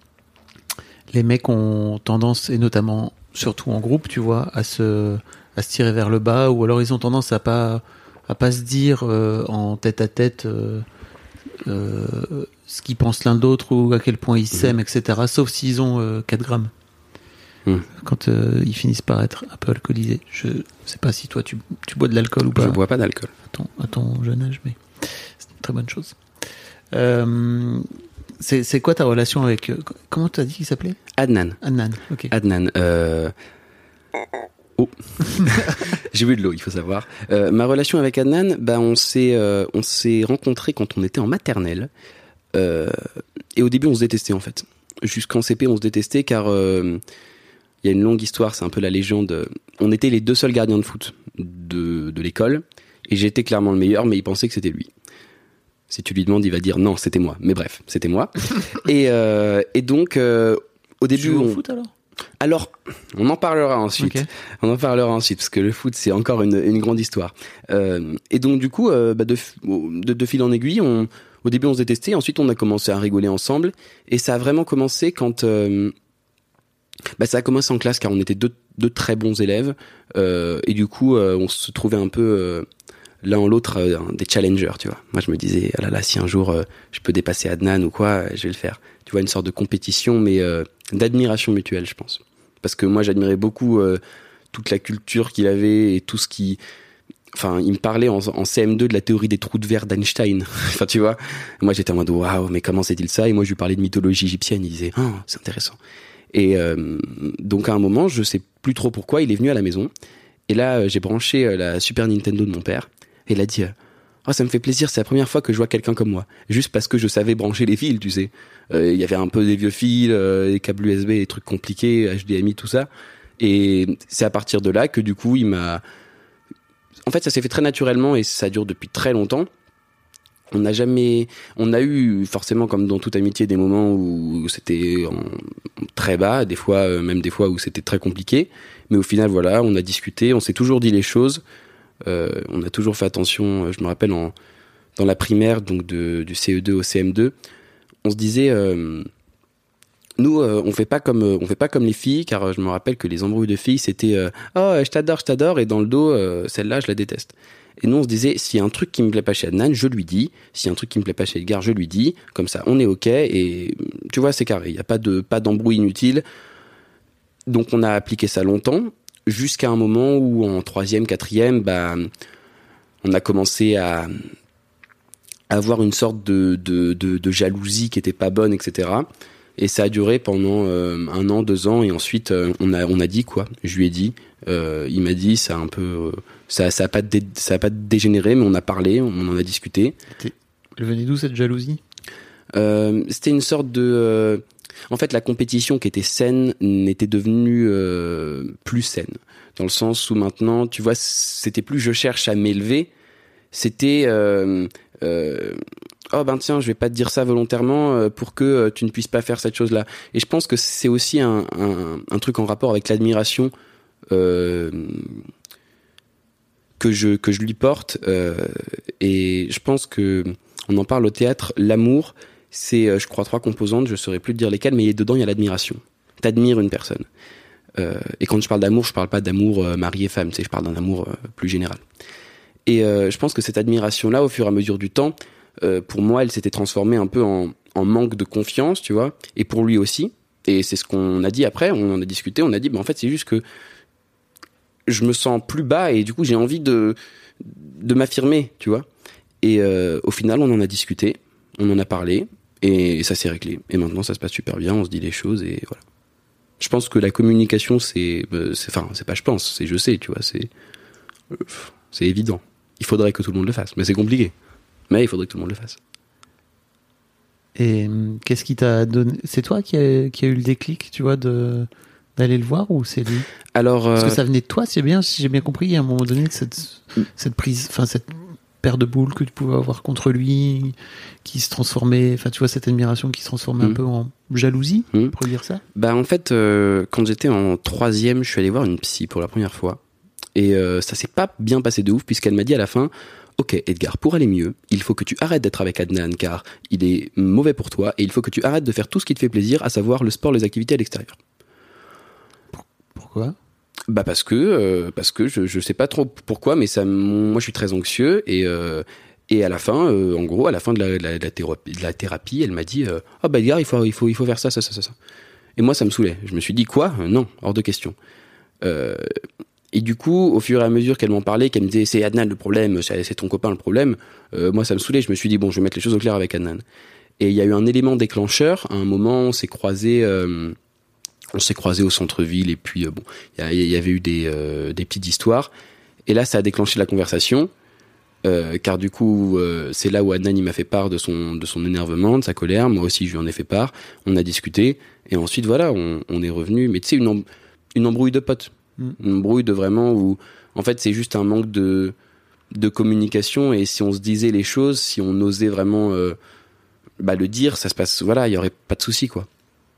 les mecs ont tendance, et notamment, surtout en groupe, tu vois, à se, à se tirer vers le bas, ou alors ils ont tendance à pas, à pas se dire euh, en tête à tête euh, euh, ce qu'ils pensent l'un de l'autre ou à quel point ils s'aiment, mmh. et cetera. Sauf s'ils ont euh, quatre grammes. Mmh. Quand euh, ils finissent par être un peu alcoolisés. Je sais pas si toi tu, tu bois de l'alcool ou pas. Je bois pas d'alcool. À ton, à ton jeune âge, mais c'est une très bonne chose. Euh, c'est, c'est quoi ta relation avec... Euh, comment tu as dit qu'il s'appelait ? Adnan. Adnan, ok. Adnan. Euh... Oh, j'ai bu de l'eau, il faut savoir. Euh, ma relation avec Adnan, bah on s'est, euh, on s'est rencontrés quand on était en maternelle. Euh, et au début, on se détestait en fait. Jusqu'en C P, on se détestait car il euh, y a une longue histoire. C'est un peu la légende. On était les deux seuls gardiens de foot de, de l'école, et j'étais clairement le meilleur, mais il pensait que c'était lui. Si tu lui demandes, il va dire non, c'était moi. Mais bref, c'était moi. et, euh, et donc, euh, au début, tu joues au on... foot alors ? Alors, on en parlera ensuite. Okay. On en parlera ensuite parce que le foot c'est encore une, une grande histoire. Euh, et donc du coup, euh, bah de, de, de fil en aiguille, on, au début on se détestait, ensuite on a commencé à rigoler ensemble, et ça a vraiment commencé quand, euh, bah ça a commencé en classe car on était deux, deux très bons élèves, euh, et du coup euh, on se trouvait un peu euh, l'un en l'autre euh, des challengers, tu vois. Moi je me disais, ah là là, si un jour euh, je peux dépasser Adnan ou quoi, je vais le faire. Tu vois, une sorte de compétition, mais euh, d'admiration mutuelle, je pense. Parce que moi, j'admirais beaucoup euh, toute la culture qu'il avait et tout ce qui... Enfin, il me parlait en, en C M deux de la théorie des trous de verre d'Einstein. Enfin, tu vois, moi, j'étais en mode, waouh, mais comment c'est-il ça ? Et moi, je lui parlais de mythologie égyptienne. Il disait, oh, c'est intéressant. Et euh, donc, à un moment, je sais plus trop pourquoi, il est venu à la maison. Et là, j'ai branché la Super Nintendo de mon père. Et il a dit... Oh, ça me fait plaisir, c'est la première fois que je vois quelqu'un comme moi. Juste parce que je savais brancher les fils, tu sais. Il euh, y avait un peu des vieux fils, euh, des câbles U S B, des trucs compliqués, H D M I, tout ça. Et c'est à partir de là que du coup, il m'a... En fait, ça s'est fait très naturellement et ça dure depuis très longtemps. on n'a jamais, on a eu forcément comme dans toute amitié des moments où c'était en, très bas, des fois euh, même des fois où c'était très compliqué, mais au final voilà, on a discuté, on s'est toujours dit les choses, euh, on a toujours fait attention. Je me rappelle en dans la primaire, donc de, du C E deux au C M deux, on se disait, euh, nous, euh, on fait pas comme, on fait pas comme les filles, car je me rappelle que les embrouilles de filles, c'était, euh, oh, je t'adore, je t'adore, et dans le dos, euh, celle-là, je la déteste. Et nous, on se disait, s'il y a un truc qui me plaît pas chez Adnan, je lui dis. S'il y a un truc qui me plaît pas chez Edgar, je lui dis. Comme ça, on est ok, et tu vois, c'est carré. Il y a pas de, pas d'embrouille inutile. Donc, on a appliqué ça longtemps, jusqu'à un moment où, en troisième, quatrième, bah, on a commencé à, avoir une sorte de, de, de, de jalousie qui était pas bonne, et cetera. Et ça a duré pendant euh, un an, deux ans, et ensuite euh, on a on a dit quoi. Je lui ai dit, euh, il m'a dit, ça a un peu, euh, ça ça a pas dé, ça a pas dégénéré, mais on a parlé, on en a discuté. Elle venait d'où cette jalousie ? euh, C'était une sorte de, euh, en fait, la compétition qui était saine n'était devenue euh, plus saine, dans le sens où maintenant, tu vois, c'était plus je cherche à m'élever, c'était euh, euh, oh ben tiens, je vais pas te dire ça volontairement euh, pour que euh, tu ne puisses pas faire cette chose-là. Et je pense que c'est aussi un, un, un truc en rapport avec l'admiration euh, que je que je lui porte. Euh, et je pense que on en parle au théâtre. L'amour, c'est, euh, je crois, trois composantes. Je saurais plus te dire lesquelles, mais dedans il y a l'admiration. T'admires une personne. Euh, et quand je parle d'amour, je parle pas d'amour euh, mari et femme. Tu sais, je parle d'un amour euh, plus général. Et euh, je pense que cette admiration-là, au fur et à mesure du temps, euh, pour moi, elle s'était transformée un peu en, en manque de confiance, tu vois, et pour lui aussi. Et c'est ce qu'on a dit après, on en a discuté, on a dit, bah, en fait, c'est juste que je me sens plus bas et du coup, j'ai envie de, de m'affirmer, tu vois. Et euh, au final, on en a discuté, on en a parlé, et ça s'est réglé. Et maintenant, ça se passe super bien, on se dit les choses, et voilà. Je pense que la communication, c'est... c'est enfin, c'est pas je pense, c'est je sais, tu vois, c'est... C'est évident. Il faudrait que tout le monde le fasse, mais c'est compliqué. Mais il faudrait que tout le monde le fasse. Et qu'est-ce qui t'a donné ? C'est toi qui a, qui a eu le déclic, tu vois, de, d'aller le voir, ou c'est lui ? Alors, euh... Parce que ça venait de toi, c'est bien, si j'ai bien compris, à un moment donné, cette, cette prise, enfin cette paire de boules que tu pouvais avoir contre lui, qui se transformait, enfin tu vois, cette admiration qui se transformait mmh. un peu en jalousie, mmh. on pourrait dire ça ? Bah en fait, euh, quand j'étais en troisième, je suis allé voir une psy pour la première fois. Et euh, ça s'est pas bien passé de ouf, puisqu'elle m'a dit à la fin, ok Edgar, pour aller mieux, il faut que tu arrêtes d'être avec Adnan, car il est mauvais pour toi, et il faut que tu arrêtes de faire tout ce qui te fait plaisir, à savoir le sport, les activités à l'extérieur. Pourquoi ? Bah parce que euh, parce que je je sais pas trop pourquoi, mais ça, moi je suis très anxieux, et euh, et à la fin, euh, en gros, à la fin de la, la, la, thérapie, de la thérapie, elle m'a dit, ah euh, oh, bah Edgar, il faut il faut il faut faire ça ça ça ça ça. Et moi ça me saoulait. Je me suis dit quoi ? Non, hors de question. Euh, Et du coup, au fur et à mesure qu'elle m'en parlait, qu'elle me disait c'est Adnan le problème, c'est ton copain le problème, euh, moi ça me saoulait. Je me suis dit bon, je vais mettre les choses au clair avec Adnan. Et il y a eu un élément déclencheur. À un moment, on s'est croisés, euh, on s'est croisés au centre-ville, et puis euh, bon, il y, y avait eu des euh, des petites histoires. Et là, ça a déclenché la conversation, euh, car du coup, euh, c'est là où Adnan il m'a fait part de son de son énervement, de sa colère. Moi aussi, je lui en ai fait part. On a discuté, et ensuite voilà, on, on est revenu. Mais tu sais, une em- une embrouille de potes. Une brouille de vraiment où en fait c'est juste un manque de de communication, et si on se disait les choses, si on osait vraiment euh, bah le dire, ça se passe, voilà, il y aurait pas de souci quoi.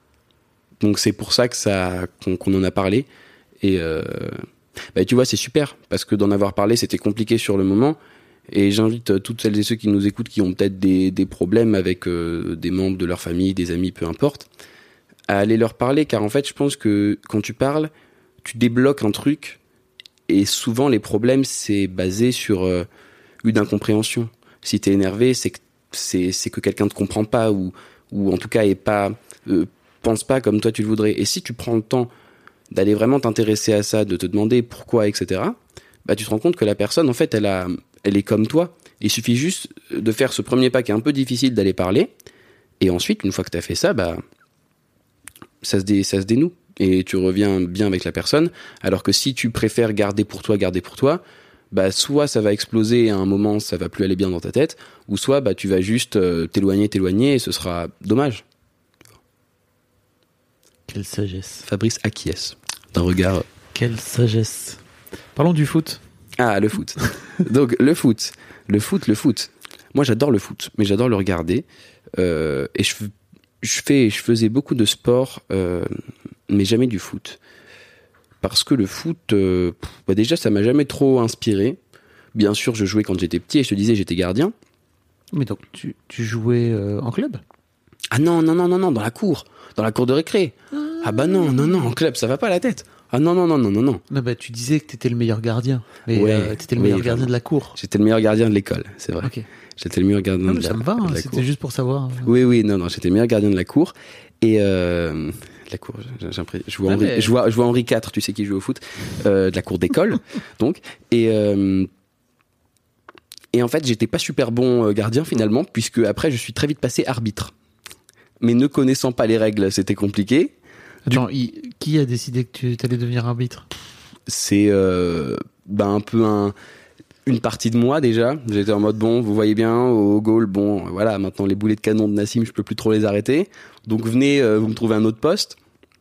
Donc c'est pour ça que ça qu'on, qu'on en a parlé, et euh, bah tu vois, c'est super parce que d'en avoir parlé, c'était compliqué sur le moment, et j'invite toutes celles et ceux qui nous écoutent, qui ont peut-être des des problèmes avec euh, des membres de leur famille, des amis, peu importe, à aller leur parler, car en fait je pense que quand tu parles, tu débloques un truc, et souvent les problèmes c'est basé sur euh, une incompréhension. Si t'es énervé, c'est que c'est c'est que quelqu'un te comprend pas, ou ou en tout cas est pas euh, pense pas comme toi tu le voudrais. Et si tu prends le temps d'aller vraiment t'intéresser à ça, de te demander pourquoi, et cetera, bah tu te rends compte que la personne en fait elle a elle est comme toi. Il suffit juste de faire ce premier pas qui est un peu difficile, d'aller parler, et ensuite une fois que t'as fait ça, bah ça se dé, ça se dénoue. Et tu reviens bien avec la personne, alors que si tu préfères garder pour toi, garder pour toi, bah soit ça va exploser et à un moment ça va plus aller bien dans ta tête, ou soit bah tu vas juste euh, t'éloigner, t'éloigner, et ce sera dommage. Quelle sagesse. Fabrice acquiesce d'un regard. Quelle sagesse. Parlons du foot. Ah, le foot. Donc le foot, le foot, le foot. moi j'adore le foot, mais j'adore le regarder. Euh, et je, je, fais, je faisais beaucoup de sport, euh, mais jamais du foot. Parce que le foot, euh, bah déjà ça m'a jamais trop inspiré. Bien sûr, je jouais quand j'étais petit et je te disais j'étais gardien. Mais donc tu, tu jouais euh, en club ? Ah non, non, non, non, non, dans la cour, dans la cour de récré. Ah, ah bah non, non, non, en club, ça va pas la tête. Ah non, non, non, non, non, non. Non, bah tu disais que t'étais le meilleur gardien. Mais ouais, euh, t'étais le oui, meilleur enfin, gardien de la cour. J'étais le meilleur gardien de l'école, c'est vrai. Ok. J'étais le meilleur gardien Non, de mais la, ça me va, hein, de la c'était cour. juste pour savoir. Oui, oui, non, non, j'étais le meilleur gardien de la cour. Et euh, la cour, j'ai, j'ai l'impression, je vois, Ah, Henri, mais... je vois, je vois Henri quatre, tu sais qui joue au foot, euh, de la cour d'école, donc. Et euh, et en fait, j'étais pas super bon gardien finalement, puisque après, je suis très vite passé arbitre. Mais ne connaissant pas les règles, c'était compliqué. Attends, du... il... qui a décidé que tu allais devenir arbitre ? C'est euh, ben un peu un, une partie de moi déjà. J'étais en mode bon, vous voyez bien, au goal, bon, voilà, maintenant les boulets de canon de Nassim, je peux plus trop les arrêter. Donc venez, euh, vous me trouvez un autre poste.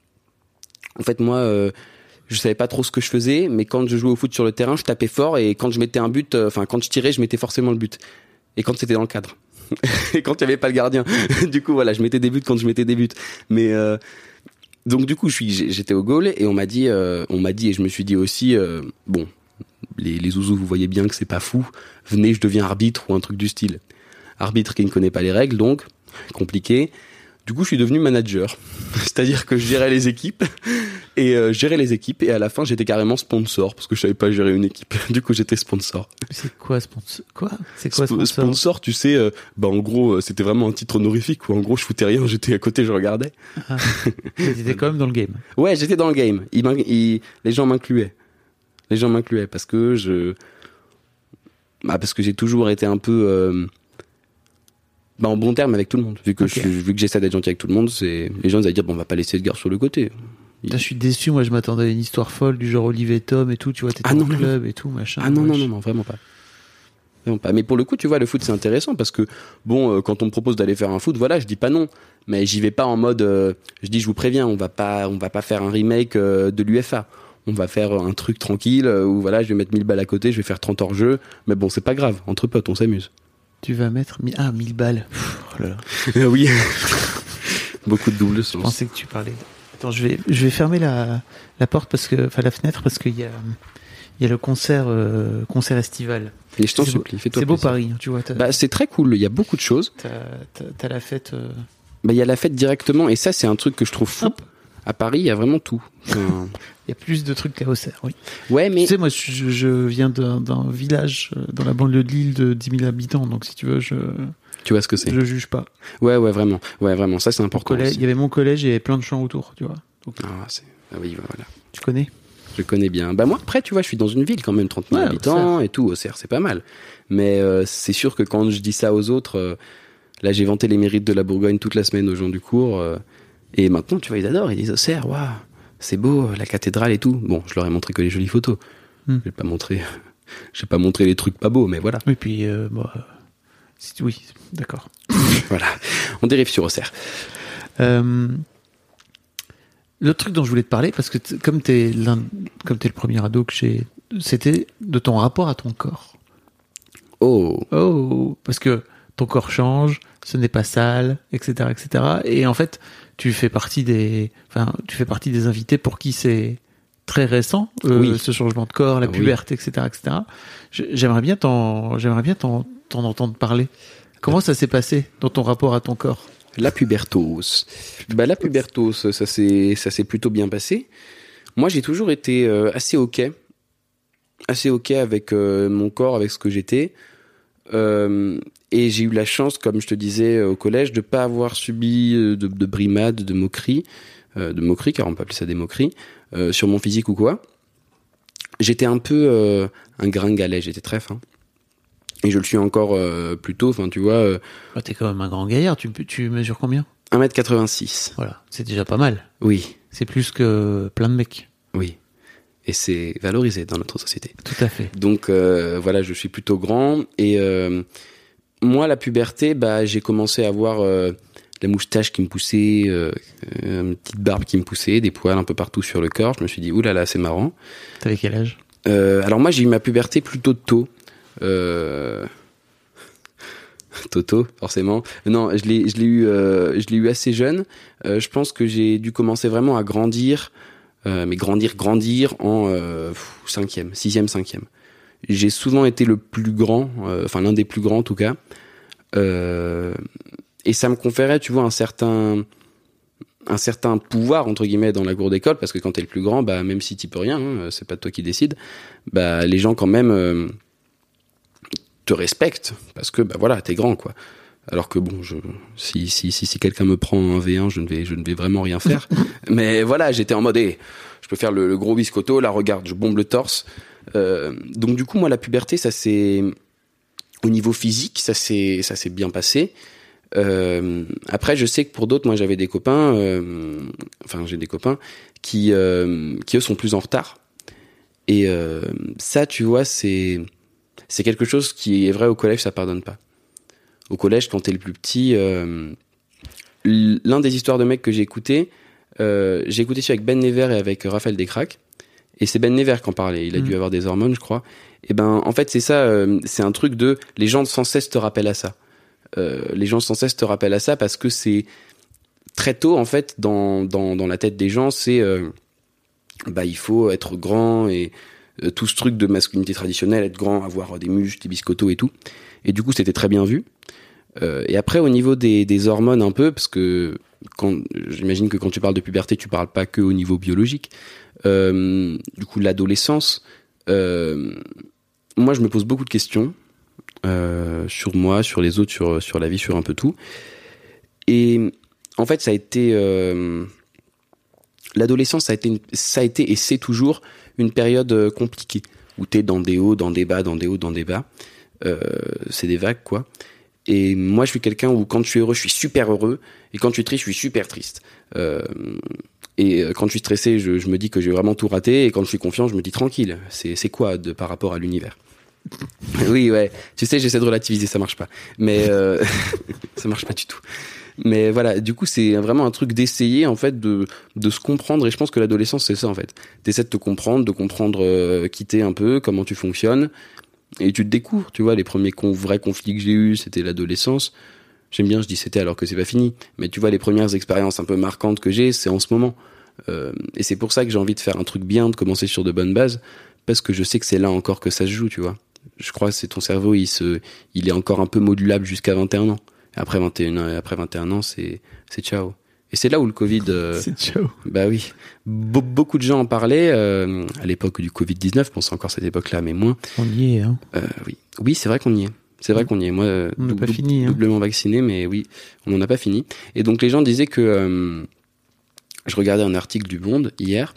En fait, moi, euh, je savais pas trop ce que je faisais, mais quand je jouais au foot sur le terrain, je tapais fort et quand je mettais un but, enfin euh, quand je tirais, je mettais forcément le but. Et quand c'était dans le cadre. Et quand il y avait pas le gardien. Du coup, voilà, je mettais des buts quand je mettais des buts. Mais euh, donc du coup, je suis, j'étais au goal et on m'a dit, euh, on m'a dit et je me suis dit aussi, euh, bon, les, les zouzous, vous voyez bien que c'est pas fou. Venez, je deviens arbitre ou un truc du style. Arbitre qui ne connaît pas les règles, donc compliqué. Du coup, je suis devenu manager, c'est-à-dire que je gérais les équipes et euh, je gérais les équipes et à la fin, j'étais carrément sponsor parce que je savais pas gérer une équipe. Du coup, j'étais sponsor. C'est quoi sponsor ? Quoi ? C'est quoi Sp- sponsor ? Sponsor, tu sais, euh, bah en gros, c'était vraiment un titre honorifique où en gros, je foutais rien, j'étais à côté, je regardais. Ah, t'étais quand même dans le game. Ouais, j'étais dans le game. Il il, les gens m'incluaient. Les gens m'incluaient parce que je, bah parce que j'ai toujours été un peu euh... bah en bon terme avec tout le monde. Vu que okay. je, vu que j'essaie d'être gentil avec tout le monde, c'est les gens ils allaient dire bon, on va pas laisser Edgar sur le côté. Il... Là, je suis déçu. Moi, je m'attendais à une histoire folle du genre Olivier et Tom et tout. Tu vois, t'étais ah, en non, club non. et tout, machin. Ah non, ouais, non, je... non, non, vraiment pas. Vraiment pas. Mais pour le coup, tu vois, le foot c'est intéressant parce que bon, euh, quand on me propose d'aller faire un foot, voilà, je dis pas non. Mais j'y vais pas en mode, euh, je dis je vous préviens, on va pas, on va pas faire un remake euh, de l'U F A. On va faire un truc tranquille euh, où voilà, je vais mettre mille balles à côté, je vais faire trente hors-jeu. Mais bon, c'est pas grave. Entre potes, on s'amuse. Tu vas mettre mi... ah mille balles. Pff, oh là là. Oui. Beaucoup de double sens. Je pensais que tu parlais. Attends, je vais je vais fermer la la porte parce que enfin la fenêtre parce qu'il y a il y a le concert euh, concert estival. Et je t'en c'est supplie, beau, fais-toi C'est beau plaisir. Paris, tu vois. Bah c'est très cool. Il y a beaucoup de choses. T'as, t'as, t'as la fête. Euh... Bah il y a la fête directement et ça c'est un truc que je trouve fou. Hop. À Paris, il y a vraiment tout. Enfin... Il y a plus de trucs qu'à Auxerre, oui. Ouais, mais tu sais, moi, je, je viens d'un, d'un village dans la banlieue de Lille de dix mille habitants, donc si tu veux, je. Tu vois ce que c'est. Je juge pas. Ouais, ouais, vraiment. Ouais, vraiment. Ça, c'est important. Collège, il y avait mon collège et il y avait plein de champs autour, tu vois. Donc, ah, c'est... ah oui, voilà. Tu connais ? Je connais bien. Bah moi, après, tu vois, je suis dans une ville quand même, trente mille ouais, habitants Auxerre. Et tout. Auxerre, c'est pas mal. Mais euh, c'est sûr que quand je dis ça aux autres, euh, là, j'ai vanté les mérites de la Bourgogne toute la semaine aux gens du cours. Euh, et maintenant, tu vois, ils adorent. Ils disent Auxerre, waouh, c'est beau, la cathédrale et tout. Bon, je leur ai montré que les jolies photos. Hmm. Je vais pas montrer, je vais pas montrer les trucs pas beaux, mais voilà. Et puis, euh, bah, c'est... oui, d'accord. Voilà, on dérive sur Auxerre. Euh, le truc dont je voulais te parler, parce que t- comme t'es l'un, comme t'es le premier ado que j'ai, c'était de ton rapport à ton corps. Oh. Oh, parce que ton corps change, ce n'est pas sale, et cetera, et cetera. Et en fait, tu fais partie des, enfin, tu fais partie des invités pour qui c'est très récent, euh, oui. ce changement de corps, la oui. puberté, et cetera, et cetera. J'aimerais bien t'en, j'aimerais bien t'en, t'en entendre parler. Comment ça s'est passé dans ton rapport à ton corps ? La pubertose. Bah, la pubertose, ça s'est, ça s'est plutôt bien passé. Moi, j'ai toujours été euh, assez ok. Assez ok avec euh, mon corps, avec ce que j'étais. Euh, et j'ai eu la chance, comme je te disais au collège, de pas avoir subi de, de brimades, de moqueries, euh, de moqueries, car on peut appeler ça des moqueries, euh, sur mon physique ou quoi. J'étais un peu euh, un gringalet, j'étais très fin. Et je le suis encore euh, plutôt, enfin tu vois... Euh, bah, t'es quand même un grand gaillard, tu, tu mesures combien ? un mètre quatre-vingt-six. Voilà, c'est déjà pas mal. Oui. C'est plus que plein de mecs. Oui. Et c'est valorisé dans notre société. Tout à fait. Donc euh, voilà, je suis plutôt grand. Et euh, moi, la puberté, bah, j'ai commencé à avoir euh, la moustache qui me poussait, euh, une petite barbe qui me poussait, des poils un peu partout sur le corps. Je me suis dit, oulala, c'est marrant. T'avais quel âge ? euh, Alors moi, j'ai eu ma puberté plutôt tôt. Euh... Toto, forcément. Non, je l'ai, je l'ai eu, euh, je l'ai eu assez jeune. Euh, je pense que j'ai dû commencer vraiment à grandir, euh, mais grandir, grandir en euh, cinquième, sixième, cinquième. J'ai souvent été le plus grand, euh, enfin l'un des plus grands en tout cas. Euh, et ça me conférait, tu vois, un certain, un certain pouvoir entre guillemets dans la cour d'école, parce que quand t'es le plus grand, bah même si t'y peux rien, hein, c'est pas toi qui décides, bah les gens quand même euh, te respectent parce que bah voilà, t'es grand quoi. Alors que bon, je, si si si si quelqu'un me prend un V un, je ne vais je ne vais vraiment rien faire. Mais voilà, j'étais en mode, hey, je peux faire le, le gros biscotto, là regarde, je bombe le torse. Euh, donc du coup moi la puberté, ça c'est au niveau physique, ça s'est ça s'est bien passé. Euh, après, je sais que pour d'autres, moi, j'avais des copains, euh, enfin, j'ai des copains qui, euh, qui eux sont plus en retard. Et euh, ça, tu vois, c'est c'est quelque chose qui est vrai au collège, ça pardonne pas. Au collège, quand t'es le plus petit, euh, l'un des histoires de mecs que j'ai écouté, euh, j'ai écouté celui avec Ben Never et avec Raphaël Descraques. Et c'est Ben Never qui en parlait. Il a mmh. dû avoir des hormones, je crois. Et ben, en fait, c'est ça. Euh, c'est un truc de les gens sans cesse te rappellent à ça. Euh, les gens sans cesse te rappellent à ça parce que c'est très tôt en fait dans dans dans la tête des gens, c'est euh, bah il faut être grand et euh, tout ce truc de masculinité traditionnelle, être grand, avoir des muscles, des biscottos et tout. Et du coup, c'était très bien vu. Euh, et après, au niveau des des hormones un peu, parce que quand j'imagine que quand tu parles de puberté, tu parles pas que au niveau biologique. Euh, du coup, l'adolescence. Euh, moi, je me pose beaucoup de questions. Euh, sur moi, sur les autres, sur sur la vie, sur un peu tout. Et en fait, ça a été euh, l'adolescence, ça a été une, ça a été et c'est toujours une période compliquée où t'es dans des hauts, dans des bas, dans des hauts, dans des bas. Euh, c'est des vagues quoi. Et moi, je suis quelqu'un où quand je suis heureux, je suis super heureux, et quand je suis triste, je suis super triste. Euh, et quand je suis stressé, je, je me dis que j'ai vraiment tout raté, et quand je suis confiant, je me dis tranquille. C'est c'est quoi de par rapport à l'univers? Oui, ouais. Tu sais, j'essaie de relativiser, ça marche pas. Mais euh, ça marche pas du tout. Mais voilà, du coup, c'est vraiment un truc d'essayer en fait de de se comprendre. Et je pense que l'adolescence, c'est ça en fait. T'essaies de te comprendre, de comprendre euh, qui t'es un peu, comment tu fonctionnes, et tu te découvres. Tu vois, les premiers con- vrais conflits que j'ai eus, c'était l'adolescence. J'aime bien, je dis c'était alors que c'est pas fini. Mais tu vois, les premières expériences un peu marquantes que j'ai, c'est en ce moment. Euh, et c'est pour ça que j'ai envie de faire un truc bien, de commencer sur de bonnes bases, parce que je sais que c'est là encore que ça se joue, tu vois. Je crois que c'est ton cerveau, il se, il est encore un peu modulable jusqu'à vingt et un ans. Après vingt et un ans, après vingt et un ans, c'est, c'est ciao. Et c'est là où le Covid, euh, c'est ciao. Bah oui. Be- beaucoup de gens en parlaient, euh, à l'époque du covid dix-neuf, bon, c'est encore cette époque-là, mais moins. On y est, hein. Euh, oui. Oui, c'est vrai qu'on y est. C'est vrai qu'on y est. Moi, euh, on n'a dou- pas fini, hein. doublement vacciné, mais oui, on n'en a pas fini. Et donc, les gens disaient que, euh, je regardais un article du Monde hier,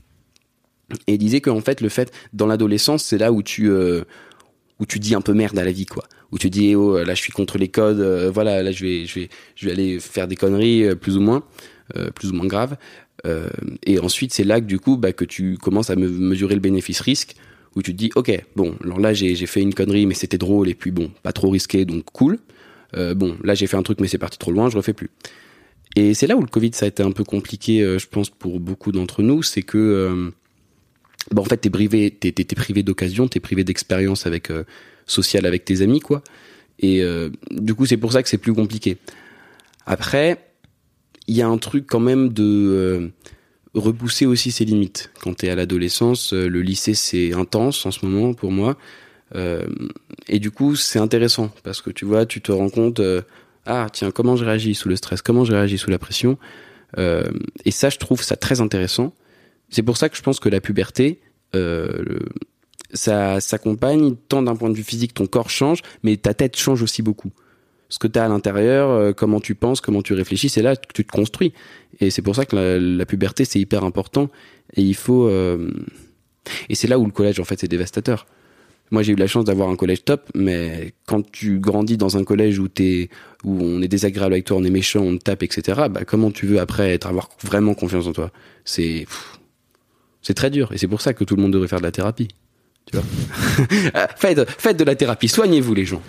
et il disait qu'en fait, le fait, dans l'adolescence, c'est là où tu, euh, où tu dis un peu merde à la vie, quoi. Où tu dis, oh, là, je suis contre les codes, euh, voilà, là, je vais, je vais, je vais aller faire des conneries, euh, plus ou moins, euh, plus ou moins graves. Euh, et ensuite, c'est là que, du coup, bah, que tu commences à me- mesurer le bénéfice-risque, où tu te dis, ok, bon, alors là, j'ai, j'ai fait une connerie, mais c'était drôle, et puis bon, pas trop risqué, donc cool. Euh, bon, là, j'ai fait un truc, mais c'est parti trop loin, je refais plus. Et c'est là où le Covid, ça a été un peu compliqué, euh, je pense, pour beaucoup d'entre nous, c'est que, euh, bah, en fait, t'es privé, t'es, t'es, t'es privé d'occasion, t'es privé d'expérience avec, euh, sociale avec tes amis, quoi. Et, euh, du coup, c'est pour ça que c'est plus compliqué. Après, il y a un truc quand même de, euh, repousser aussi ses limites. Quand t'es à l'adolescence, euh, le lycée, c'est intense en ce moment, pour moi. Euh, et du coup, c'est intéressant, parce que tu vois, tu te rends compte, euh, ah, tiens, comment je réagis sous le stress, comment je réagis sous la pression. Euh, et ça, je trouve ça très intéressant. C'est pour ça que je pense que la puberté, euh, le, ça s'accompagne tant d'un point de vue physique, ton corps change, mais ta tête change aussi beaucoup. Ce que tu as à l'intérieur, euh, comment tu penses, comment tu réfléchis, c'est là que tu te construis. Et c'est pour ça que la, la puberté, c'est hyper important. Et il faut... Euh... Et c'est là où le collège, en fait, c'est dévastateur. Moi, j'ai eu la chance d'avoir un collège top, mais quand tu grandis dans un collège où t'es, où on est désagréable avec toi, on est méchant, on te tape, et cetera, bah, comment tu veux après être, avoir vraiment confiance en toi? C'est, pff, c'est très dur. Et c'est pour ça que tout le monde devrait faire de la thérapie. Tu vois? faites, faites de la thérapie. Soignez-vous, les gens.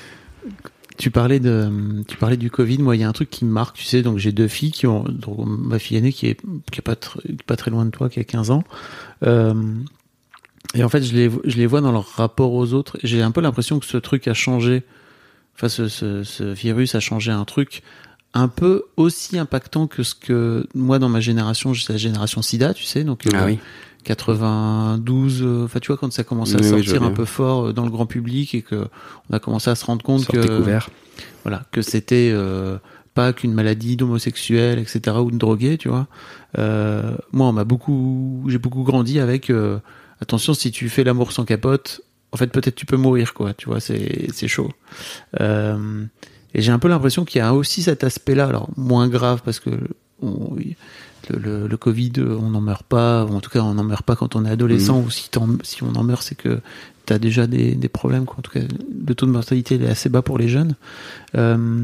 Tu parlais de, tu parlais du Covid. Moi, il y a un truc qui me marque, tu sais. Donc, j'ai deux filles qui ont, donc, ma fille aînée qui est, qui est pas très, pas très loin de toi, qui a quinze ans. Euh, Et en fait, je les, je les vois dans leur rapport aux autres. J'ai un peu l'impression que ce truc a changé. enfin, ce, ce, ce virus a changé un truc un peu aussi impactant que ce que moi dans ma génération, c'est la génération SIDA, tu sais, donc ah euh, oui. quatre-vingt-douze, enfin euh, tu vois quand ça commence à oui, sortir oui, un peu fort dans le grand public et que on a commencé à se rendre compte Sortez que couvert. voilà que c'était euh, pas qu'une maladie d'homosexuel, et cetera ou de drogué, tu vois. Euh, moi, on m'a beaucoup, j'ai beaucoup grandi avec euh, attention, si tu fais l'amour sans capote, en fait peut-être tu peux mourir, quoi. Tu vois, c'est c'est chaud. Euh, Et j'ai un peu l'impression qu'il y a aussi cet aspect-là, alors moins grave parce que on, le, le, le Covid, on n'en meurt pas, ou en tout cas on n'en meurt pas quand on est adolescent, mmh. ou si, si on en meurt, c'est que t'as déjà des, des problèmes, quoi. En tout cas, le taux de mortalité est assez bas pour les jeunes. Euh,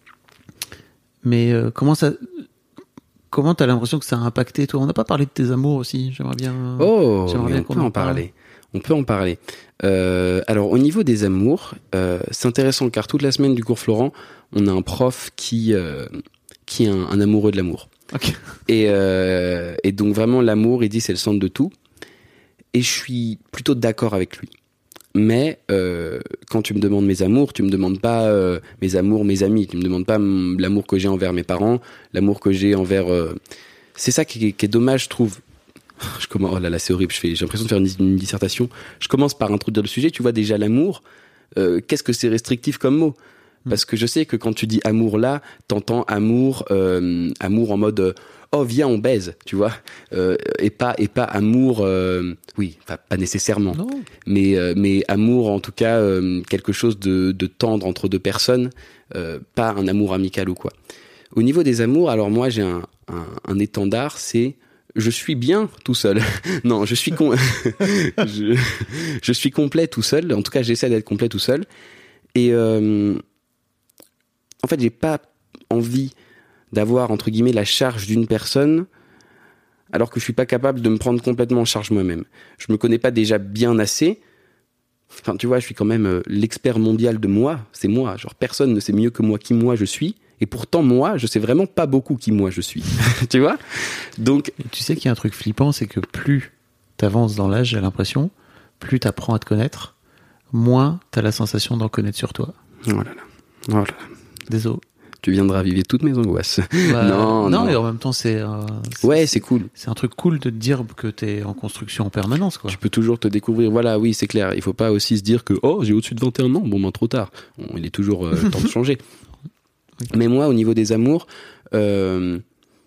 mais euh, comment ça, comment t'as l'impression que ça a impacté toi ? On n'a pas parlé de tes amours aussi. J'aimerais bien. Oh, j'aimerais bien on peut en parler. On peut en parler. Euh, alors, au niveau des amours, euh, c'est intéressant car toute la semaine du cours Florent, on a un prof qui euh, qui est un, un amoureux de l'amour. Okay. Et euh, et donc vraiment l'amour, il dit c'est le centre de tout. Et je suis plutôt d'accord avec lui. Mais euh, quand tu me demandes mes amours, tu me demandes pas euh, mes amours, mes amis. Tu me demandes pas m- l'amour que j'ai envers mes parents, l'amour que j'ai envers. Euh... C'est ça qui est, qui est dommage, je trouve. Je commence, oh là là, c'est horrible. Je fais, j'ai l'impression de faire une, une dissertation. Je commence par introduire le sujet. Tu vois déjà l'amour. Euh, qu'est-ce que c'est restrictif comme mot ? Parce que je sais que quand tu dis amour là, t'entends amour, euh, amour en mode euh, oh viens on baise, tu vois, euh, et pas et pas amour, euh, oui, pas, pas nécessairement, non. mais euh, mais amour en tout cas euh, quelque chose de, de tendre entre deux personnes, euh, pas un amour amical ou quoi. Au niveau des amours, alors moi j'ai un, un, un étendard, c'est je suis bien tout seul. Non, je suis con... je, je suis complet tout seul. En tout cas, j'essaie d'être complet tout seul. Et euh, en fait, j'ai pas envie d'avoir entre guillemets la charge d'une personne, alors que je suis pas capable de me prendre complètement en charge moi-même. Je me connais pas déjà bien assez. Enfin, tu vois, je suis quand même euh, l'expert mondial de moi. C'est moi. Genre, personne ne sait mieux que moi qui moi je suis. Et pourtant, moi, je sais vraiment pas beaucoup qui moi je suis. Tu vois ? Donc, et tu sais qu'il y a un truc flippant, c'est que plus t'avances dans l'âge, j'ai l'impression, plus t'apprends à te connaître, moins t'as la sensation d'en connaître sur toi. Oh là là. Oh là là. Désolé. Tu viendras vivre toutes mes angoisses. Bah, non, non, non. et en même temps, c'est, euh, c'est ouais, c'est cool. C'est un truc cool de te dire que t'es en construction en permanence, quoi. Tu peux toujours te découvrir. Voilà, oui, c'est clair. Il faut pas aussi se dire que oh, j'ai au-dessus de vingt et un ans. Bon, ben trop tard. Bon, il est toujours euh, temps de changer. Okay. Mais moi, au niveau des amours, euh,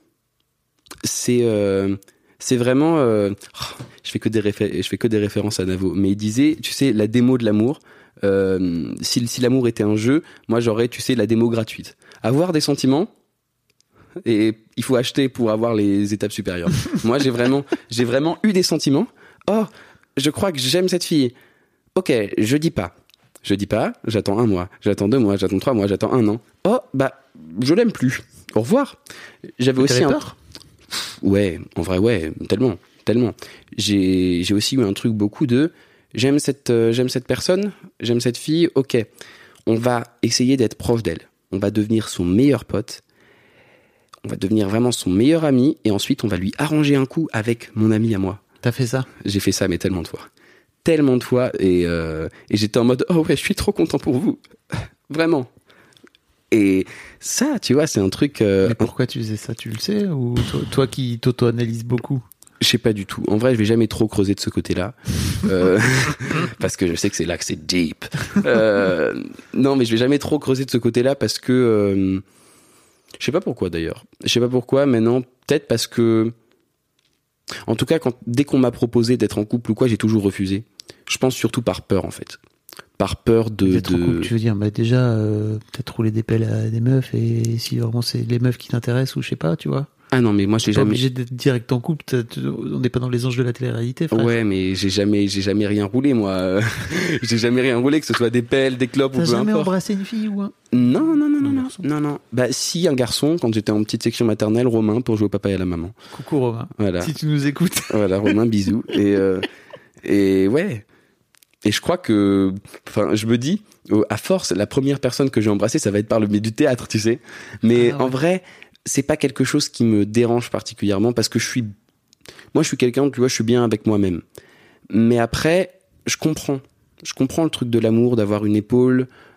c'est euh, c'est vraiment. Euh, oh, je fais que des réfé- je fais que des références à Navo. Mais il disait, tu sais, la démo de l'amour. Euh, si, si l'amour était un jeu, moi j'aurais, tu sais, la démo gratuite. Avoir des sentiments, et il faut acheter pour avoir les étapes supérieures. Moi j'ai vraiment, j'ai vraiment eu des sentiments. Oh, je crois que j'aime cette fille. Ok, je dis pas. Je dis pas, j'attends un mois, j'attends deux mois, j'attends trois mois, j'attends un an. Oh, bah, je l'aime plus. Au revoir. J'avais Mais aussi un... peur ? Ouais, en vrai, ouais, tellement, tellement. J'ai, j'ai aussi eu un truc beaucoup de... J'aime cette, euh, j'aime cette personne, j'aime cette fille, ok. On va essayer d'être proche d'elle. On va devenir son meilleur pote. On va devenir vraiment son meilleur ami. Et ensuite, on va lui arranger un coup avec mon ami à moi. T'as fait ça ? J'ai fait ça, mais tellement de fois. Tellement de fois. Et, euh, et j'étais en mode, oh ouais, je suis trop content pour vous. Vraiment. Et ça, tu vois, c'est un truc... Euh, mais pourquoi tu faisais ça ? Tu le sais ? Ou toi, toi qui t'auto-analyses beaucoup ? Je sais pas du tout. En vrai, je vais jamais trop creuser de ce côté-là. Euh, parce que je sais que c'est là que c'est deep. Euh, non, mais je vais jamais trop creuser de ce côté-là parce que... Euh, je sais pas pourquoi d'ailleurs. Je sais pas pourquoi, mais non, peut-être parce que... En tout cas, quand, dès qu'on m'a proposé d'être en couple ou quoi, j'ai toujours refusé. Je pense surtout par peur, en fait. Par peur de... D'être de... en couple, tu veux dire, bah déjà, euh, peut-être rouler des pelles à des meufs, et si vraiment c'est les meufs qui t'intéressent, ou je sais pas, tu vois. Ah non, mais moi, je l'ai T'es pas jamais... obligé d'être direct en couple, on n'est pas dans les anges de la télé-réalité, frère. Ouais, mais j'ai jamais, j'ai jamais rien roulé, moi. J'ai jamais rien roulé, que ce soit des pelles, des clopes ou peu importe. T'as jamais importe. embrassé une fille ou un... Non, non, non, non, non, non, non. Bah, si, un garçon, quand j'étais en petite section maternelle, Romain, pour jouer au papa et à la maman. Coucou Romain. Voilà. Si tu nous écoutes. Voilà, Romain, bisous. Et, euh, et ouais. Et je crois que, enfin, je me dis, à force, la première personne que j'ai embrassée, ça va être par le biais du théâtre, tu sais. Mais ah, ouais. En vrai, c'est pas quelque chose qui me dérange particulièrement parce que je suis, moi, je suis quelqu'un, tu vois, je suis bien avec moi-même. Mais après, je comprends. Je comprends le truc de l'amour, d'avoir une épaule,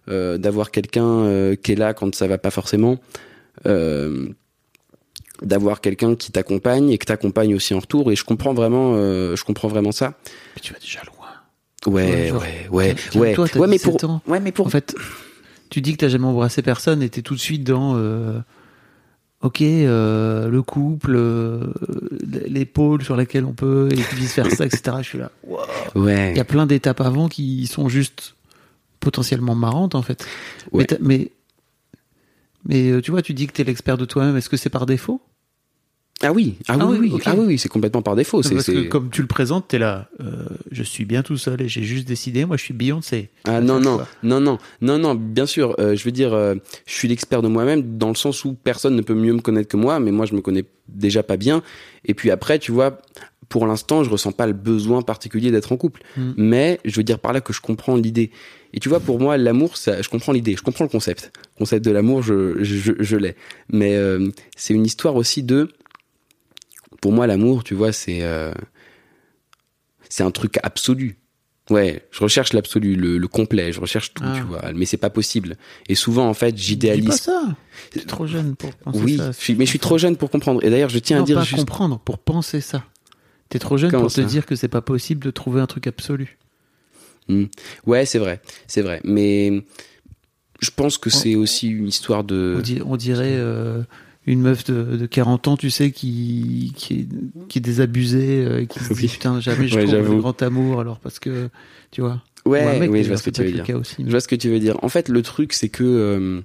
euh, d'avoir quelqu'un euh, qui est là quand ça va pas forcément, euh, d'avoir quelqu'un qui t'accompagne et que t'accompagne aussi en retour. Et je comprends vraiment, euh, je comprends vraiment ça. Mais tu vas déjà loin. Ouais, genre, ouais, ouais, calme- ouais. calme-toi, t'as Ouais, mais dix-sept pour, ans. ouais, mais pour. En fait, tu dis que t'as jamais embrassé personne et t'es tout de suite dans euh, ok, euh, le couple, euh, l'épaule sur laquelle on peut, et vice versa, et cetera. Je suis là. Wow. Ouais. Il y a plein d'étapes avant qui sont juste potentiellement marrantes en fait. Ouais. Mais, t'as- mais mais euh, tu vois, tu dis que t'es l'expert de toi-même. Est-ce que c'est par défaut? Ah oui, ah, Ah oui, oui, oui, ok. ah oui, oui, c'est complètement par défaut. C'est, Parce c'est... que comme tu le présentes, t'es là. Euh, je suis bien tout seul et j'ai juste décidé. Moi, je suis Beyoncé. Ah non, non, non, non, non, non, bien sûr, euh, je veux dire, euh, je suis l'expert de moi-même dans le sens où personne ne peut mieux me connaître que moi, mais moi je me connais déjà pas bien. Et puis après, tu vois, pour l'instant, je ressens pas le besoin particulier d'être en couple. Mm. Mais je veux dire par là que je comprends l'idée. Et tu vois, pour moi, l'amour, ça, je comprends l'idée, je comprends le concept. Le concept de l'amour, je, je, je l'ai. Mais euh, c'est une histoire aussi de... Pour moi, l'amour, tu vois, c'est... Euh, c'est un truc absolu. Ouais, je recherche l'absolu, le, le complet, je recherche tout, Ah. tu vois, mais c'est pas possible. Et souvent, en fait, Dis pas j'idéalise. ça. T'es trop jeune pour penser Oui, ça. je suis- mais je suis trop jeune pour comprendre. Et d'ailleurs, je tiens Non, à dire pas juste. comprendre, pour penser ça. T'es trop jeune Comment pour te ça dire que c'est pas possible de trouver un truc absolu. Hmm. Ouais, c'est vrai, c'est vrai. Mais je pense que On- c'est aussi une histoire de. On, di- on dirait euh, une meuf de, de quarante ans, tu sais, qui, qui, est, qui est désabusée, euh, et qui se dit Oui. putain, jamais je Ouais, trouve j'avoue. le grand amour, alors parce que, tu vois. Ouais, Ou un mec, oui, je d'ailleurs, vois ce que ça tu peut veux être le dire. cas aussi. Je vois ce que tu veux dire. En fait, le truc, c'est que. euh,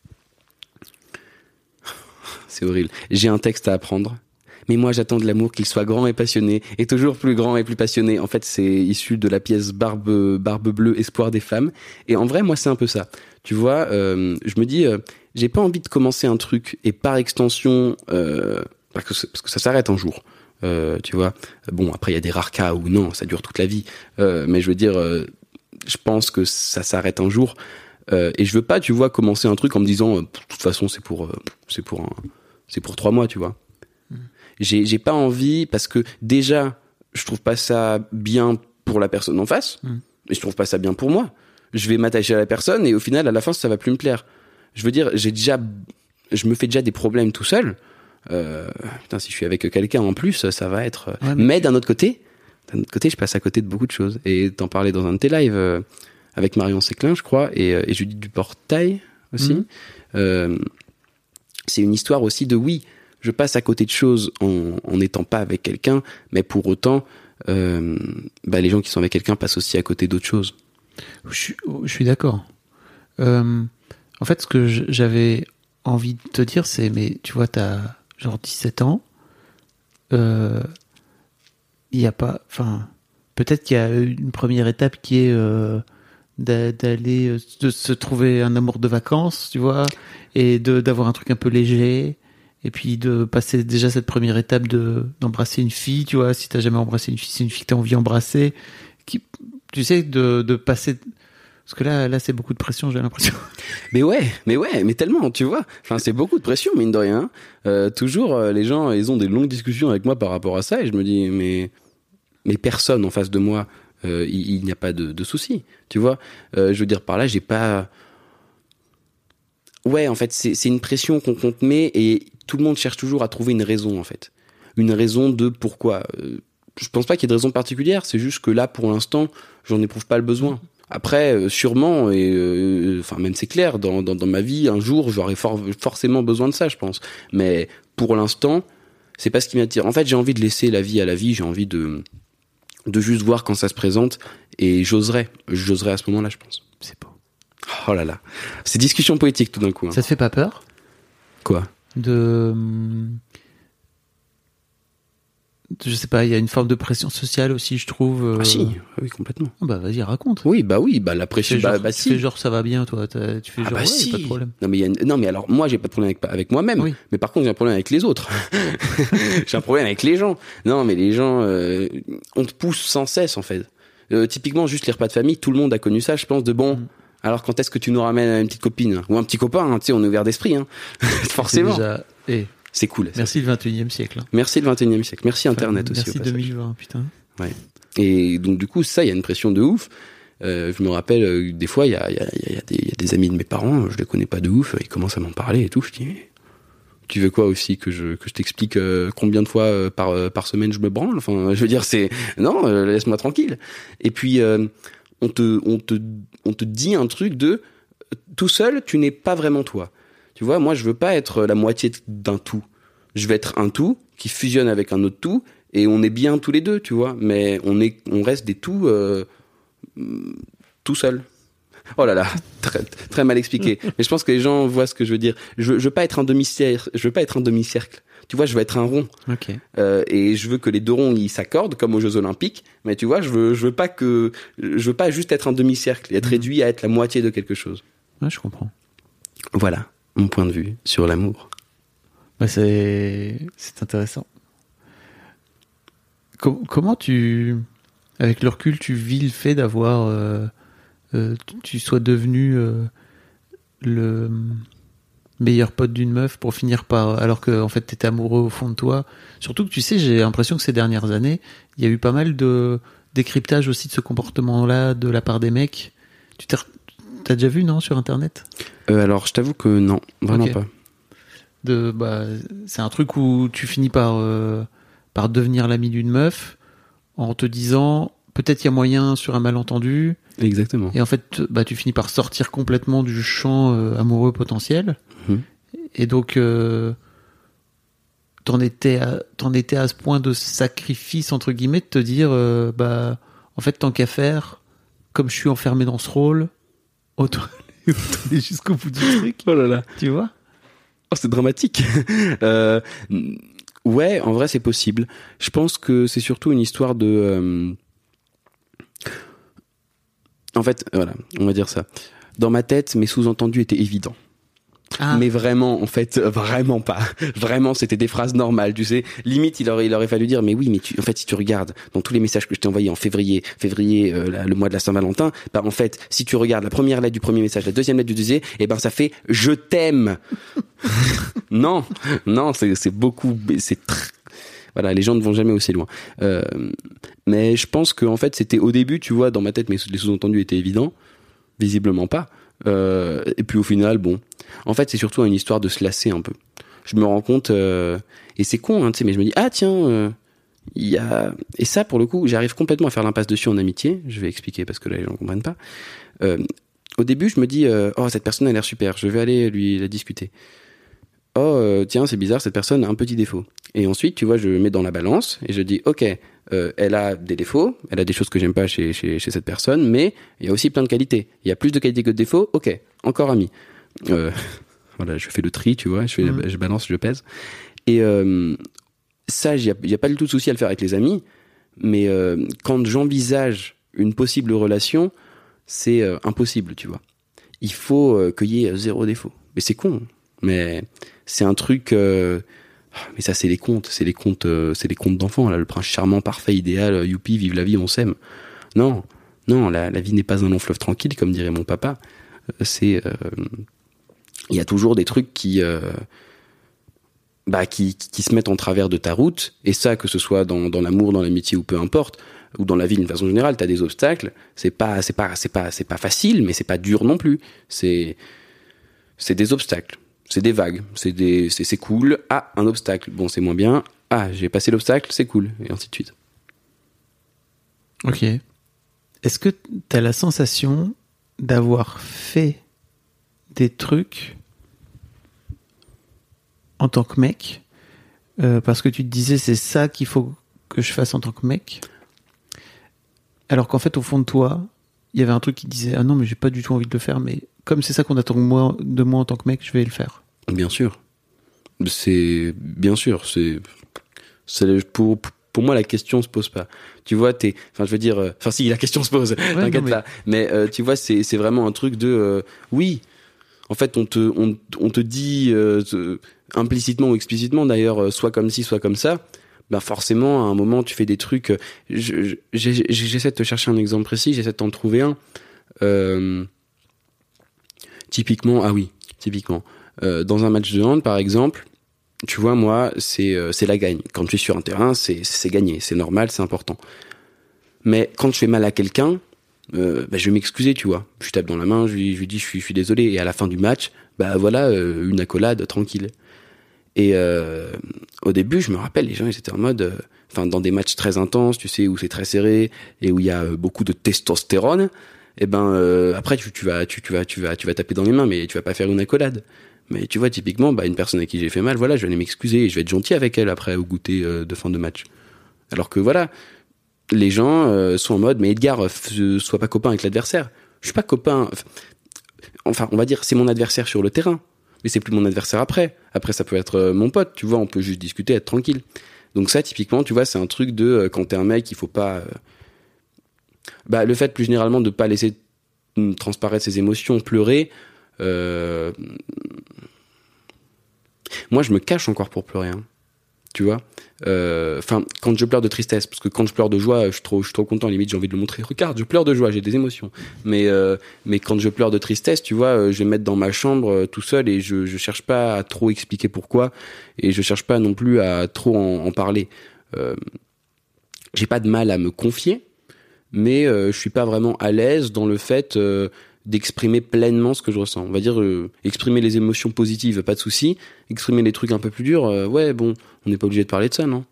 C'est horrible. J'ai un texte à apprendre. Mais moi, j'attends de l'amour qu'il soit grand et passionné, et toujours plus grand et plus passionné. En fait, c'est issu de la pièce Barbe, Barbe Bleue, Espoir des femmes. Et en vrai, moi, c'est un peu ça. Tu vois, euh, je me dis, euh, j'ai pas envie de commencer un truc, et par extension, euh, parce, que, parce que ça s'arrête un jour. Euh, tu vois, bon, après, il y a des rares cas où non, ça dure toute la vie. Euh, mais je veux dire, euh, je pense que ça s'arrête un jour. Euh, et je veux pas, tu vois, commencer un truc en me disant, euh, de toute façon, c'est pour, euh, c'est pour un, c'est pour trois mois, tu vois. J'ai, j'ai pas envie parce que déjà, je trouve pas ça bien pour la personne en face, Mm. et je trouve pas ça bien pour moi. Je vais m'attacher à la personne et au final, à la fin, ça va plus me plaire. Je veux dire, j'ai déjà, je me fais déjà des problèmes tout seul. Euh, putain, si je suis avec quelqu'un en plus, ça va être. Ouais, mais- mais d'un autre côté, d'un autre côté, je passe à côté de beaucoup de choses. Et t'en parlais dans un de tes lives euh, avec Marion Séclin, je crois, et, euh, et Judith Duportail aussi. Mhm. Euh, c'est une histoire aussi de oui. Je passe à côté de choses en en n'étant pas avec quelqu'un, mais pour autant, euh, bah, les gens qui sont avec quelqu'un passent aussi à côté d'autres choses. Je suis, je suis d'accord. Euh, en fait, ce que je- j'avais envie de te dire, c'est, mais tu vois, t'as genre dix-sept ans, euh, il y a pas, enfin, peut-être qu'il y a une première étape qui est euh, d'a- d'aller, euh, de se trouver un amour de vacances, tu vois, et de d'avoir un truc un peu léger, et puis de passer déjà cette première étape de d'embrasser une fille, tu vois, si t'as jamais embrassé une fille, c'est une fille que t'as envie d'embrasser, qui, tu sais, de, de passer, parce que là, là, c'est beaucoup de pression, j'ai l'impression. Mais ouais, mais ouais, mais tellement, tu vois. Enfin, c'est beaucoup de pression, mine de rien. Euh, toujours, euh, les gens, ils ont des longues discussions avec moi par rapport à ça, et je me dis, mais, mais personne en face de moi, euh, il, il n'y a pas de, de souci, tu vois. Euh, je veux dire, par là, j'ai pas. Ouais, en fait, c'est, c'est une pression qu'on, qu'on te met, et tout le monde cherche toujours à trouver une raison, en fait. Une raison de pourquoi. Euh, je pense pas qu'il y ait de raison particulière, c'est juste que là, pour l'instant, j'en éprouve pas le besoin. Après, euh, sûrement, et euh, enfin même c'est clair, dans, dans, dans ma vie, un jour, j'aurai for- forcément besoin de ça, je pense. Mais pour l'instant, c'est pas ce qui m'attire. En fait, j'ai envie de laisser la vie à la vie, j'ai envie de, de juste voir quand ça se présente, et j'oserais, j'oserais à ce moment-là, je pense. C'est beau. Oh là là, c'est discussion poétique tout d'un coup. Hein. Ça te fait pas peur Quoi ? de, je sais pas, il y a une forme de pression sociale aussi, je trouve. euh, Ah si, oui, complètement. ah bah vas-y, raconte. Oui, bah oui, bah la Tu pression, fais genre, bah, bah tu si. fais genre ça va bien, toi. t'as- Tu fais Ah genre bah ouais, si. pas de problème. Non mais, il y a une- non mais alors moi j'ai pas de problème avec, avec moi-même, Oui. mais par contre j'ai un problème avec les autres. J'ai un problème avec les gens. Non mais les gens, euh, on te pousse sans cesse en fait. Euh, typiquement juste les repas de famille, tout le monde a connu ça, je pense, de bon. Mm. Alors quand est-ce que tu nous ramènes une petite copine hein, ou un petit copain, hein, tu sais, on est ouvert d'esprit, hein. Forcément. C'est déjà... eh, C'est cool. ça. merci le vingt et unième siècle. hein. Merci le vingt et unième siècle. Merci Enfin, Internet aussi. Merci au passage. deux mille vingt, putain. Et donc du coup ça, il y a une pression de ouf. Euh, je me rappelle, euh, des fois, il y a, y, a, y, a y a des amis de mes parents, je les connais pas de ouf, ils commencent à m'en parler et tout. Je dis, tu veux quoi aussi que je que je t'explique euh, combien de fois euh, par euh, par semaine je me branle? Enfin, je veux dire, c'est non, euh, laisse-moi tranquille. Et puis euh, on te on te on te dit un truc de tout seul, tu n'es pas vraiment toi. Tu vois, moi, je veux pas être la moitié d'un tout. Je veux être un tout qui fusionne avec un autre tout et on est bien tous les deux, tu vois. Mais on est on reste des tout euh, tout seul. Oh là là, très, très mal expliqué. Mais je pense que les gens voient ce que je veux dire. Je, je veux pas être un demi-cercle. Je veux pas être un demi-cercle. Tu vois, je veux être un rond. Ok. Euh, et je veux que les deux ronds ils s'accordent comme aux Jeux Olympiques. Mais tu vois, je veux, je veux pas que, je veux pas juste être un demi-cercle et être mmh. réduit à être la moitié de quelque chose. Ouais, je comprends. Voilà mon point de vue sur l'amour. Bah c'est, c'est intéressant. Com- comment tu, avec le recul, tu vis le fait d'avoir euh, Euh, tu sois devenu euh, le meilleur pote d'une meuf pour finir par, alors que en fait t'étais amoureux au fond de toi. Surtout que tu sais, j'ai l'impression que ces dernières années, il y a eu pas mal de décryptage aussi de ce comportement-là de la part des mecs. Tu t'es, t'as déjà vu, non, sur internet? euh, Alors je t'avoue que non, vraiment okay. pas. De bah c'est un truc où tu finis par euh, par devenir l'ami d'une meuf en te disant peut-être il y a moyen sur un malentendu. Exactement. Et en fait, bah, tu finis par sortir complètement du champ euh, amoureux potentiel. Mmh. Et donc, euh, t'en étais à, t'en étais à ce point de sacrifice, entre guillemets, de te dire, euh, bah, en fait, tant qu'à faire, comme je suis enfermé dans ce rôle, autant aller jusqu'au bout du truc. Oh là là. Tu vois? Oh, c'est dramatique. euh, ouais, en vrai, c'est possible. Je pense que c'est surtout une histoire de... Euh, En fait, voilà, on va dire ça. Dans ma tête, mes sous-entendus étaient évidents. Ah. Mais vraiment, en fait, vraiment pas. Vraiment, c'était des phrases normales, tu sais. Limite, il aurait, il aurait fallu dire, mais oui, mais tu, en fait, si tu regardes dans tous les messages que je t'ai envoyés en février, février, euh, la, le mois de la Saint-Valentin, bah, en fait, si tu regardes la première lettre du premier message, la deuxième lettre du deuxième, eh ben, ça fait je t'aime. non, non, c'est, c'est beaucoup, c'est très, voilà, les gens ne vont jamais aussi loin. Euh, mais je pense que en fait, c'était au début, tu vois, dans ma tête, mais les sous-entendus étaient évidents, visiblement pas. Euh, et puis au final, bon, en fait, c'est surtout une histoire de se lasser un peu. Je me rends compte, euh, et c'est con, hein, tu sais, mais je me dis, ah tiens, euh, il y a, et ça pour le coup, j'arrive complètement à faire l'impasse dessus en amitié. Je vais expliquer parce que là, les gens comprennent pas. Euh, au début, je me dis, euh, oh cette personne a l'air super, je vais aller lui la discuter. Oh euh, tiens, c'est bizarre, cette personne a un petit défaut. Et ensuite, tu vois, je mets dans la balance et je dis, ok, euh, elle a des défauts, elle a des choses que j'aime pas chez, chez, chez cette personne, mais il y a aussi plein de qualités. Il y a plus de qualités que de défauts, ok, encore ami. Euh, voilà, je fais le tri, tu vois, je, fais, mmh. je balance, je pèse. Et euh, ça, il n'y a, a pas du tout de souci à le faire avec les amis, mais euh, quand j'envisage une possible relation, c'est euh, impossible, tu vois. Il faut euh, qu'il y ait zéro défaut. Mais c'est con, mais c'est un truc... Euh, mais ça, c'est les contes, c'est les contes, euh, c'est les contes d'enfants, là, le prince charmant, parfait, idéal, youpi, vive la vie, on s'aime. Non, non, la, la vie n'est pas un long fleuve tranquille, comme dirait mon papa. C'est, il euh, y a toujours des trucs qui, euh, bah, qui, qui se mettent en travers de ta route, et ça, que ce soit dans, dans l'amour, dans l'amitié ou peu importe, ou dans la vie d'une façon générale, t'as des obstacles. C'est pas, c'est pas, c'est pas, c'est pas facile, mais c'est pas dur non plus. C'est, c'est des obstacles. C'est des vagues, c'est des, c'est, c'est cool. Ah, un obstacle, bon, c'est moins bien. Ah, j'ai passé l'obstacle, c'est cool, et ainsi de suite. Ok. Est-ce que t'as la sensation d'avoir fait des trucs en tant que mec, euh, parce que tu te disais c'est ça qu'il faut que je fasse en tant que mec, alors qu'en fait au fond de toi, il y avait un truc qui disait ah non mais j'ai pas du tout envie de le faire, mais comme c'est ça qu'on attend de moi, de moi en tant que mec, je vais le faire. Bien sûr. C'est, bien sûr, c'est, c'est pour, pour moi, la question se pose pas. Tu vois, t'es, enfin, je veux dire, enfin, euh, si, la question se pose, ouais, t'inquiète pas. Mais, mais euh, tu vois, c'est, c'est vraiment un truc de, euh, oui. En fait, on te, on, on te dit, euh, implicitement ou explicitement, d'ailleurs, euh, soit comme ci, soit comme ça. Ben, forcément, à un moment, tu fais des trucs, je, je, j'ai, j'essaie de te chercher un exemple précis, j'essaie de t'en trouver un. Euh, typiquement, ah oui, typiquement. Euh, dans un match de hand, par exemple, tu vois, moi, c'est, euh, c'est la gagne. Quand tu es sur un terrain, c'est, c'est gagné. C'est normal, c'est important. Mais quand je fais mal à quelqu'un, euh, bah, je vais m'excuser, tu vois. Je tape dans la main, je lui, je lui dis je suis, je suis désolé. Et à la fin du match, bah voilà, euh, une accolade tranquille. Et euh, au début, je me rappelle, les gens ils étaient en mode, enfin euh, dans des matchs très intenses, tu sais, où c'est très serré et où il y a euh, beaucoup de testostérone. Et ben euh, après tu, tu vas, tu, tu vas, tu vas, tu vas taper dans les mains, mais tu vas pas faire une accolade. Mais tu vois, typiquement, bah une personne à qui j'ai fait mal, voilà, je vais aller m'excuser et je vais être gentil avec elle après au goûter euh, de fin de match. Alors que voilà, les gens euh, sont en mode, mais Edgar, euh, sois pas copain avec l'adversaire. Je suis pas copain. Enfin, on va dire, c'est mon adversaire sur le terrain. Mais c'est plus mon adversaire après. Après, ça peut être mon pote, tu vois, on peut juste discuter, être tranquille. Donc ça, typiquement, tu vois, c'est un truc de, euh, quand t'es un mec, il faut pas... Euh... Bah, le fait, plus généralement, de pas laisser transparaître ses émotions, pleurer... Euh... Moi, je me cache encore pour pleurer, hein. Tu vois, enfin euh, quand je pleure de tristesse, parce que quand je pleure de joie, je suis trop, je suis trop content, limite j'ai envie de le montrer. Regarde, je pleure de joie, j'ai des émotions. Mais euh, mais quand je pleure de tristesse, tu vois, je vais me mettre dans ma chambre euh, tout seul et je je cherche pas à trop expliquer pourquoi et je cherche pas non plus à trop en, en parler. Euh, j'ai pas de mal à me confier, mais euh, je suis pas vraiment à l'aise dans le fait euh, d'exprimer pleinement ce que je ressens. On va dire euh, exprimer les émotions positives, pas de souci. Exprimer les trucs un peu plus durs, euh, ouais, bon, on n'est pas obligé de parler de ça, non?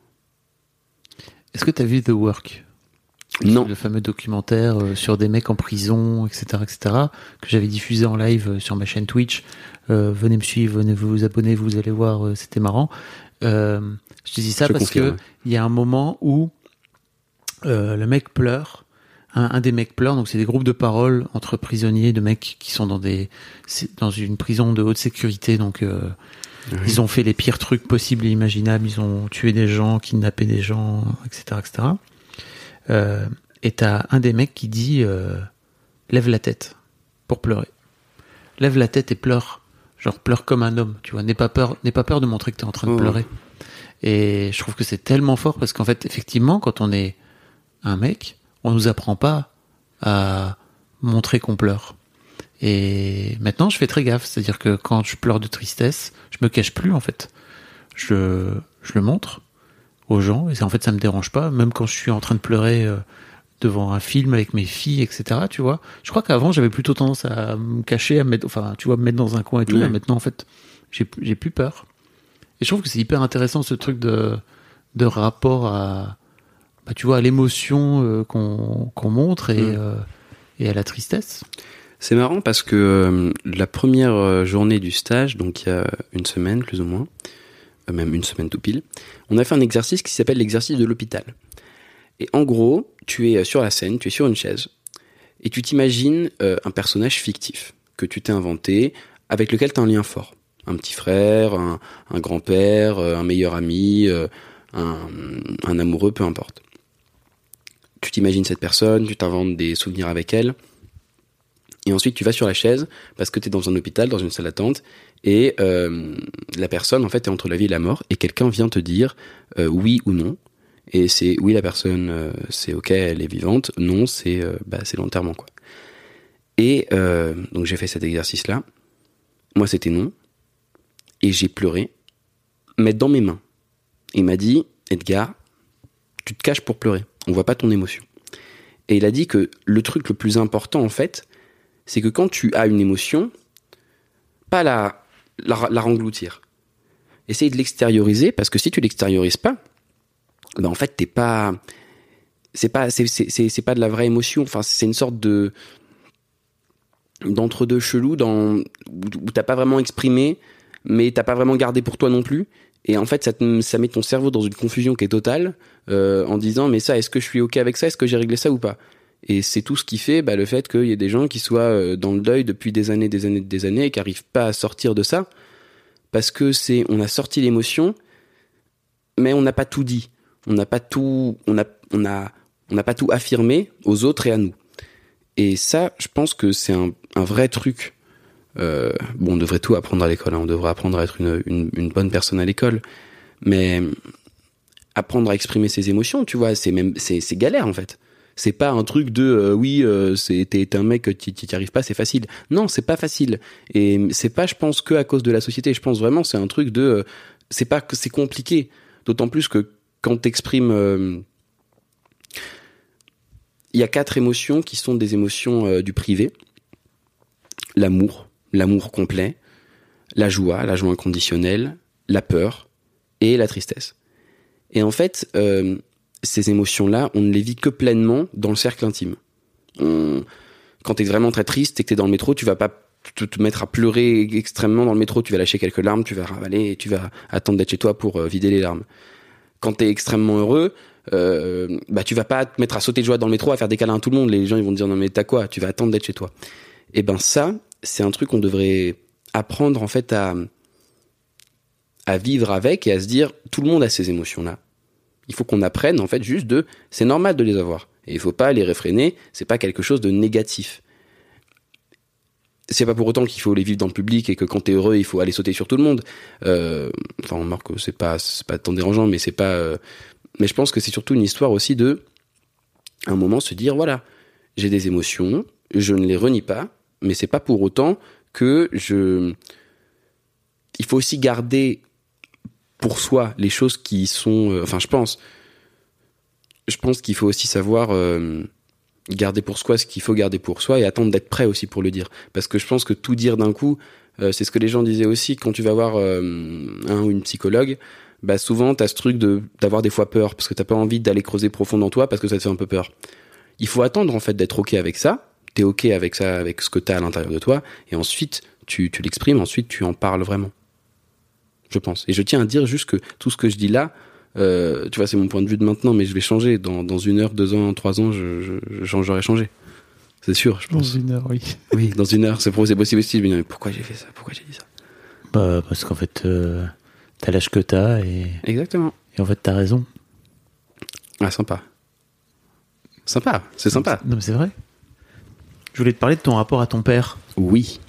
Est-ce que t'as vu The Work? Non. Le fameux documentaire euh, sur des mecs en prison, et cetera, et cetera, que j'avais diffusé en live euh, sur ma chaîne Twitch. Euh, venez me suivre, venez vous abonner, vous allez voir, euh, c'était marrant. Euh, je te dis ça je parce confirme. que il y a un moment où euh, le mec pleure. Un, un des mecs pleure, donc c'est des groupes de parole entre prisonniers, de mecs qui sont dans des dans une prison de haute sécurité, donc euh, oui. Ils ont fait les pires trucs possibles et imaginables, ils ont tué des gens, kidnappé des gens, et cetera, et cetera. Euh, et t'as un des mecs qui dit euh, lève la tête pour pleurer, lève la tête et pleure, genre pleure comme un homme, tu vois, n'aie pas peur, n'aie pas peur de montrer que t'es en train de oh. pleurer. Et je trouve que c'est tellement fort parce qu'en fait, effectivement, quand on est un mec, on nous apprend pas à montrer qu'on pleure. Et maintenant, je fais très gaffe. C'est-à-dire que quand je pleure de tristesse, je me cache plus, en fait. Je, je le montre aux gens. Et en fait, ça me dérange pas. Même quand je suis en train de pleurer euh, devant un film avec mes filles, et cetera, tu vois. Je crois qu'avant, j'avais plutôt tendance à me cacher, à me mettre, enfin, tu vois, me mettre dans un coin et tout. Ouais. Et maintenant, en fait, j'ai, j'ai plus peur. Et je trouve que c'est hyper intéressant, ce truc de, de rapport à, bah, tu vois, à l'émotion euh, qu'on, qu'on montre et, mmh. euh, et à la tristesse. C'est marrant parce que euh, la première journée du stage, donc il y a une semaine plus ou moins, euh, même une semaine tout pile, on a fait un exercice qui s'appelle l'exercice de l'hôpital. Et en gros, tu es sur la scène, tu es sur une chaise, et tu t'imagines euh, un personnage fictif que tu t'es inventé, avec lequel tu as un lien fort. Un petit frère, un, un grand-père, un meilleur ami, un, un amoureux, peu importe. Tu t'imagines cette personne, tu t'inventes des souvenirs avec elle, et ensuite tu vas sur la chaise, parce que tu es dans un hôpital, dans une salle d'attente, et euh, la personne, en fait, est entre la vie et la mort, et quelqu'un vient te dire euh, oui ou non, et c'est oui, la personne, euh, c'est ok, elle est vivante, non, c'est, euh, bah, c'est l'enterrement, quoi. Et euh, donc j'ai fait cet exercice-là, moi c'était non, et j'ai pleuré, mais dans mes mains. Il m'a dit, Edgar, tu te caches pour pleurer, on voit pas ton émotion. Et il a dit que le truc le plus important, en fait, c'est que quand tu as une émotion, pas la, la, la rengloutir. Essaye de l'extérioriser, parce que si tu l'extériorises pas, ben en fait, t'es pas, c'est pas, c'est, c'est, c'est, c'est pas de la vraie émotion. Enfin, c'est une sorte de, d'entre-deux chelou dans, où t'as pas vraiment exprimé, mais t'as pas vraiment gardé pour toi non plus. Et en fait, ça, te, ça met ton cerveau dans une confusion qui est totale, euh, en disant, mais ça, est-ce que je suis ok avec ça? Est-ce que j'ai réglé ça ou pas? Et c'est tout ce qui fait bah, le fait qu'il y ait des gens qui soient dans le deuil depuis des années, des années, des années, et qui n'arrivent pas à sortir de ça, parce que c'est, on a sorti l'émotion, mais on n'a pas tout dit, on n'a pas tout, on a, on a, on n'a pas tout affirmé aux autres et à nous. Et ça, je pense que c'est un, un vrai truc. Euh, bon, on devrait tout apprendre à l'école, hein, on devrait apprendre à être une, une, une bonne personne à l'école, mais apprendre à exprimer ses émotions, tu vois, c'est même, c'est, c'est galère en fait. C'est pas un truc de euh, oui, euh, c'est, t'es, t'es un mec, tu t'y arrives pas, c'est facile. Non, c'est pas facile. Et c'est pas, je pense, que à cause de la société. Je pense vraiment, c'est un truc de, euh, c'est pas que c'est compliqué. D'autant plus que quand t'exprimes, euh, il y a quatre émotions qui sont des émotions euh, du privé. L'amour, l'amour complet, la joie, la joie inconditionnelle, la peur et la tristesse. Et en fait, euh, ces émotions-là, on ne les vit que pleinement dans le cercle intime. On, quand t'es vraiment très triste et que t'es dans le métro, tu vas pas te, te mettre à pleurer extrêmement dans le métro, tu vas lâcher quelques larmes, tu vas ravaler et tu vas attendre d'être chez toi pour euh, vider les larmes. Quand t'es extrêmement heureux, euh, bah tu vas pas te mettre à sauter de joie dans le métro, à faire des câlins à tout le monde. Les gens ils vont te dire non mais t'as quoi ? Tu vas attendre d'être chez toi. Et ben ça, c'est un truc qu'on devrait apprendre en fait à à vivre avec et à se dire tout le monde a ces émotions-là. Il faut qu'on apprenne en fait juste de c'est normal de les avoir et il faut pas les réfréner, c'est pas quelque chose de négatif. C'est pas pour autant qu'il faut les vivre dans le public et que quand t'es heureux, il faut aller sauter sur tout le monde. Euh, enfin, on remarque que c'est pas, c'est pas tant dérangeant, mais c'est pas. Euh, mais je pense que c'est surtout une histoire aussi de, à un moment, se dire voilà, j'ai des émotions, je ne les renie pas, mais c'est pas pour autant que je. Il faut aussi garder pour soi les choses qui sont. Euh, enfin, je pense. Je pense qu'il faut aussi savoir. Euh, garder pour soi ce qu'il faut garder pour soi et attendre d'être prêt aussi pour le dire. Parce que je pense que tout dire d'un coup, euh, c'est ce que les gens disaient aussi quand tu vas voir euh, un ou une psychologue, bah souvent t'as ce truc de d'avoir des fois peur parce que t'as pas envie d'aller creuser profond dans toi parce que ça te fait un peu peur. Il faut attendre en fait d'être ok avec ça, t'es ok avec ça, avec ce que t'as à l'intérieur de toi et ensuite tu, tu l'exprimes, ensuite tu en parles vraiment. Je pense. Et je tiens à dire juste que tout ce que je dis là, Euh, tu vois, c'est mon point de vue de maintenant, mais je vais changer. Dans, dans une heure, deux ans, trois ans, je, je, j'aurai changé. C'est sûr, je pense. Dans une heure, oui. Oui, dans une heure, c'est, c'est possible aussi. Je me dis, mais pourquoi j'ai fait ça ? Pourquoi j'ai dit ça ? Bah, parce qu'en fait, euh, t'as l'âge que t'as et. Exactement. Et en fait, t'as raison. Ah, sympa. Sympa, c'est sympa. Non, mais c'est vrai. Je voulais te parler de ton rapport à ton père. Oui.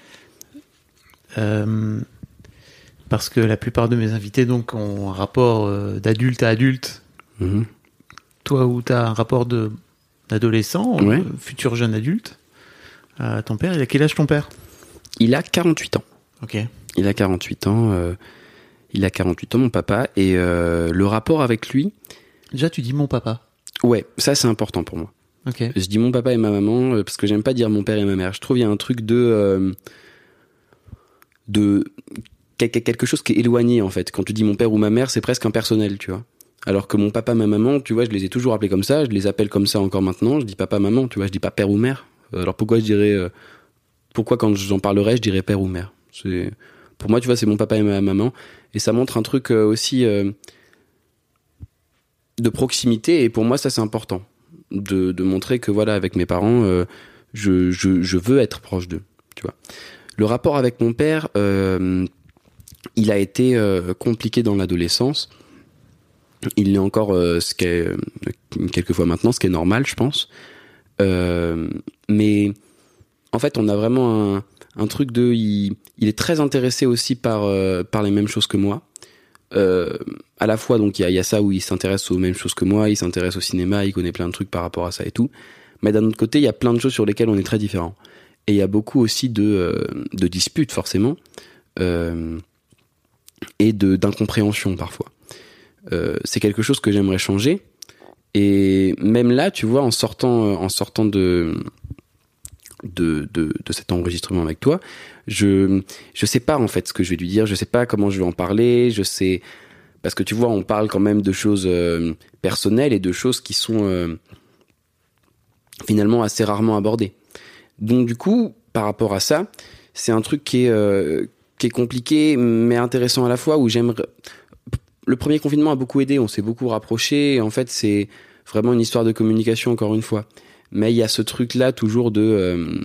Euh. Parce que la plupart de mes invités donc ont un rapport euh, d'adulte à adulte. Mmh. Toi, où tu as un rapport de, d'adolescent, ouais. euh, futur jeune adulte. Euh, ton père, il a quel âge ton père ? Il a quarante-huit ans. Ok. Il a quarante-huit ans. Euh, il a quarante-huit ans, mon papa. Et euh, le rapport avec lui... Déjà, tu dis mon papa. Ouais, ça c'est important pour moi. Ok. Je dis mon papa et ma maman euh, parce que j'aime pas dire mon père et ma mère. Je trouve qu'il y a un truc de... Euh, de... quelque chose qui est éloigné en fait. Quand tu dis mon père ou ma mère, c'est presque impersonnel, tu vois. Alors que mon papa, ma maman, tu vois, je les ai toujours appelés comme ça, je les appelle comme ça encore maintenant, je dis papa, maman, tu vois, je dis pas père ou mère. Alors pourquoi je dirais... Euh, pourquoi quand j'en parlerai, je dirais père ou mère ? C'est, pour moi, tu vois, c'est mon papa et ma maman. Et ça montre un truc euh, aussi euh, de proximité, et pour moi, ça c'est important. De, de montrer que voilà, avec mes parents, euh, je, je, je veux être proche d'eux, tu vois. Le rapport avec mon père... Euh, il a été euh, compliqué dans l'adolescence. Il l'est encore, euh, ce qui est, euh, quelques fois maintenant, ce qui est normal, je pense. Euh, mais en fait, on a vraiment un, un truc de... Il, il est très intéressé aussi par, euh, par les mêmes choses que moi. Euh, à la fois, donc il y a, y a ça où il s'intéresse aux mêmes choses que moi, il s'intéresse au cinéma, il connaît plein de trucs par rapport à ça et tout. Mais d'un autre côté, il y a plein de choses sur lesquelles on est très différents. Et il y a beaucoup aussi de, euh, de disputes, forcément. Euh, et de d'incompréhension parfois. Euh, c'est quelque chose que j'aimerais changer. Et même là, tu vois, en sortant en sortant de de de, de cet enregistrement avec toi, je je sais pas en fait ce que je vais lui dire, je sais pas comment je vais en parler, je sais parce que tu vois, on parle quand même de choses euh, personnelles et de choses qui sont euh, finalement assez rarement abordées. Donc du coup, par rapport à ça, c'est un truc qui est euh, qui est compliqué mais intéressant à la fois, où j'aimerais... Le premier confinement a beaucoup aidé, on s'est beaucoup rapprochés, et en fait c'est vraiment une histoire de communication encore une fois. Mais il y a ce truc là toujours de euh,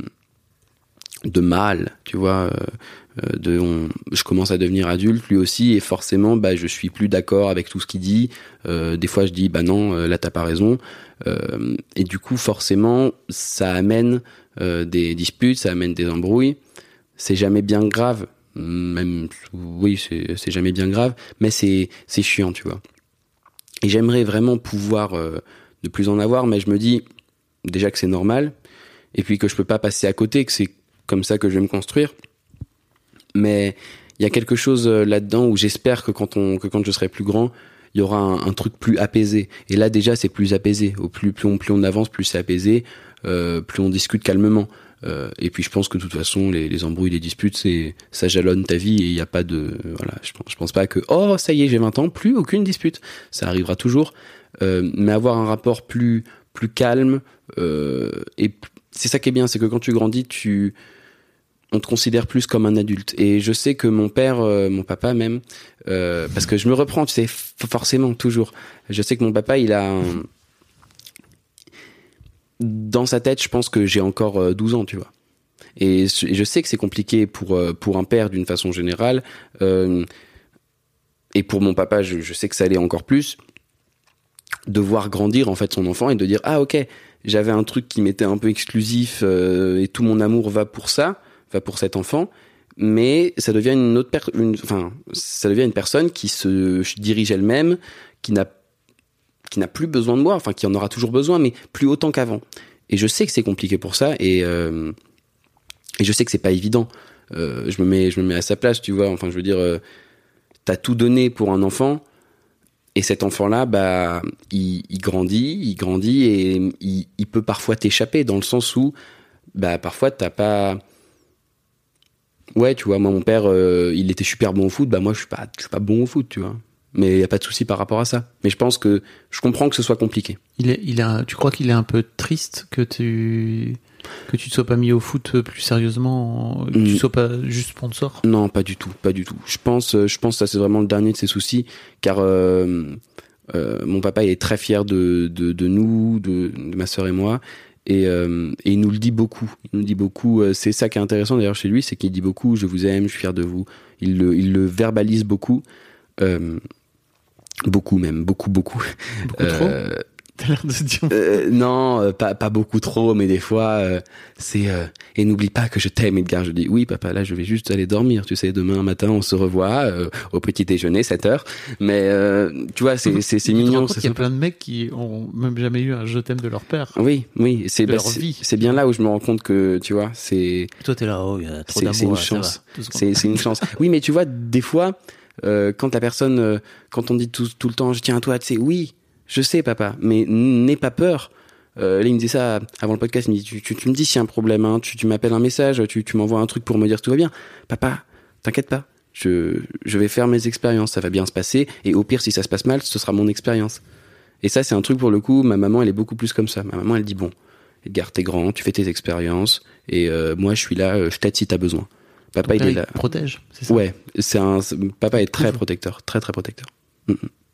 de mal, tu vois, euh, de on, je commence à devenir adulte lui aussi, et forcément bah je suis plus d'accord avec tout ce qu'il dit. Euh, des fois je dis bah non, là t'as pas raison, euh, et du coup forcément ça amène euh, des disputes, ça amène des embrouilles. C'est jamais bien grave. Même oui, c'est c'est jamais bien grave, mais c'est c'est chiant, tu vois. Et j'aimerais vraiment pouvoir euh, ne plus en avoir, mais je me dis déjà que c'est normal, et puis que je peux pas passer à côté, que c'est comme ça que je vais me construire. Mais il y a quelque chose là-dedans où j'espère que quand on que quand je serai plus grand, il y aura un, un truc plus apaisé. Et là déjà c'est plus apaisé. Au plus plus on plus on avance, plus c'est apaisé, euh, plus on discute calmement. Euh, et puis je pense que de toute façon les, les embrouilles, les disputes, c'est ça jalonne ta vie et il y a pas de voilà. Je pense je pense pas que oh ça y est j'ai vingt ans, plus aucune dispute. Ça arrivera toujours. Euh, mais avoir un rapport plus plus calme euh, et c'est ça qui est bien, c'est que quand tu grandis, tu on te considère plus comme un adulte. Et je sais que mon père, euh, mon papa même, euh, parce que je me reprends, tu sais, f- forcément, toujours. Je sais que mon papa, il a un... Dans sa tête, je pense que j'ai encore euh, douze ans, tu vois. Et, et je sais que c'est compliqué pour, euh, pour un père d'une façon générale. Euh, et pour mon papa, je, je sais que ça allait encore plus. De voir grandir, en fait, son enfant et de dire « Ah, ok, j'avais un truc qui m'était un peu exclusif euh, et tout mon amour va pour ça. » va pour cet enfant, mais ça devient une autre per- une, enfin, ça devient une personne qui se dirige elle-même, qui n'a, qui n'a plus besoin de moi, enfin, qui en aura toujours besoin, mais plus autant qu'avant. Et je sais que c'est compliqué pour ça, et, euh, et je sais que c'est pas évident. Euh, je me mets, je me mets à sa place, tu vois, enfin, je veux dire, euh, t'as tout donné pour un enfant, et cet enfant-là, bah, il, il grandit, il grandit, et il, il peut parfois t'échapper, dans le sens où, bah, parfois, t'as pas, ouais, tu vois, moi, mon père, euh, il était super bon au foot, bah, moi, je suis pas, je suis pas bon au foot, tu vois. Mais y a pas de souci par rapport à ça. Mais je pense que, je comprends que ce soit compliqué. Il est, il a, tu crois qu'il est un peu triste que tu, que tu te sois pas mis au foot plus sérieusement, que tu Mm. sois pas juste sponsor? Non, pas du tout, pas du tout. Je pense, je pense que ça, c'est vraiment le dernier de ses soucis, car, euh, euh, mon papa, il est très fier de, de, de nous, de, de ma sœur et moi. Et, euh, et il nous le dit beaucoup. Il nous dit beaucoup. Euh, c'est ça qui est intéressant d'ailleurs chez lui, c'est qu'il dit beaucoup. Je vous aime, je suis fier de vous. Il le, il le verbalise beaucoup, euh, beaucoup même, beaucoup, beaucoup. Beaucoup trop. Euh, T'as l'air de dire. euh, non, euh, pas pas beaucoup trop, mais des fois, euh, c'est euh, et n'oublie pas que je t'aime, Edgar. Je dis oui, papa. Là, je vais juste aller dormir. Tu sais, demain matin, on se revoit euh, au petit déjeuner, sept heures. Mais euh, tu vois, c'est c'est c'est Tu te rends mignon. compte C'est qu'il y a sympa. plein de mecs qui ont même jamais eu un je t'aime de leur père. Oui, oui, c'est De bah, leur c'est- vie. c'est bien là où je me rends compte que tu vois, c'est Toi, t'es là, oh, il y a trop C'est- c'est une d'amour. là, ça chance. va, tout ce qu'on- c'est c'est une chance. Oui, mais tu vois, des fois, euh, quand la personne, euh, quand on dit tout, tout le temps, je tiens à toi, tu sais, oui, je sais, papa, mais n'aie pas peur. Euh, là, il me disait ça avant le podcast. Il me dit, tu, tu, tu me dis s'il y a un problème, hein, tu, tu m'appelles un message, tu, tu m'envoies un truc pour me dire tout va bien. Papa, t'inquiète pas, je, je vais faire mes expériences, ça va bien se passer. Et au pire, si ça se passe mal, ce sera mon expérience. Et ça, c'est un truc pour le coup. Ma maman, elle est beaucoup plus comme ça. Ma maman, elle dit bon, Edgar, t'es grand, tu fais tes expériences, et euh, moi, je suis là, euh, je t'aide si t'as besoin. Papa, Ton il père, est il là. te protège, c'est ça? Ouais, c'est un. c'est- Papa est très Couvre. protecteur, très très protecteur. Mm, mm.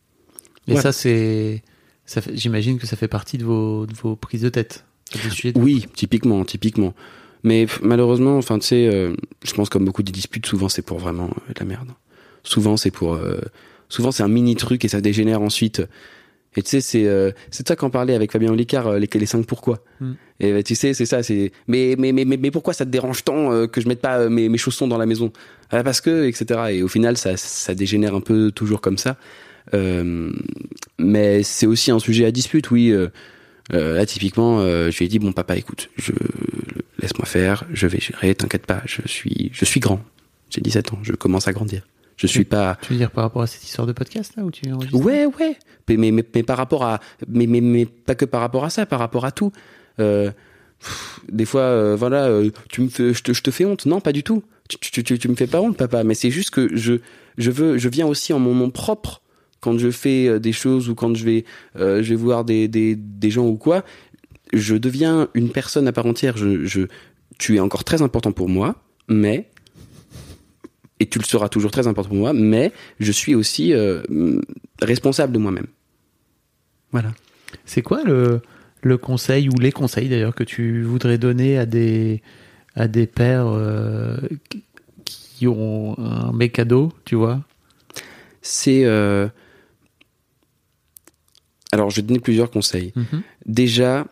Et Ouais. ça, c'est, ça fait, j'imagine que ça fait partie de vos, de vos prises de tête. Ça fait suer de- Oui, typiquement, typiquement. Mais pff, malheureusement, enfin, tu sais, euh, je pense comme beaucoup de disputes, souvent c'est pour vraiment euh, de la merde. Souvent c'est pour, euh, souvent c'est un mini truc et ça dégénère ensuite. Et tu sais, c'est, euh, c'est de ça qu'en parlait avec Fabien Olicard, euh, les, les cinq pourquoi. Mm. Et bah, tu sais, c'est ça, c'est. Mais mais mais mais, mais pourquoi ça te dérange tant euh, que je mette pas euh, mes, mes chaussons dans la maison? Ah, parce que, et cetera. Et au final, ça ça dégénère un peu toujours comme ça. Euh, mais c'est aussi un sujet à dispute, oui. Euh, euh, là, typiquement, euh, je lui ai dit bon, papa, écoute, je laisse-moi faire, je vais gérer, t'inquiète pas, je suis je suis grand. J'ai dix-sept ans, je commence à grandir. Je suis pas. Tu veux dire par rapport à cette histoire de podcast là où tu enregistres? Ouais, ouais. Mais, mais, mais, mais par rapport à, mais, mais, mais pas que par rapport à ça, par rapport à tout. Euh, pff, des fois, euh, voilà, euh, tu me fais, je te, je te fais honte. Non, pas du tout. Tu, tu, tu, tu me fais pas honte, papa. Mais c'est juste que je, je veux, je viens aussi en mon nom propre quand je fais euh, des choses ou quand je vais, euh, je vais voir des, des, des gens ou quoi. Je deviens une personne à part entière. Je, je, tu es encore très important pour moi, mais et tu le seras toujours très important pour moi, mais je suis aussi euh, responsable de moi-même. Voilà. C'est quoi le, le conseil ou les conseils d'ailleurs que tu voudrais donner à des, à des pères euh, qui ont un mec ado, tu vois? C'est... Euh... Alors, je vais donner plusieurs conseils. Mm-hmm. Déjà,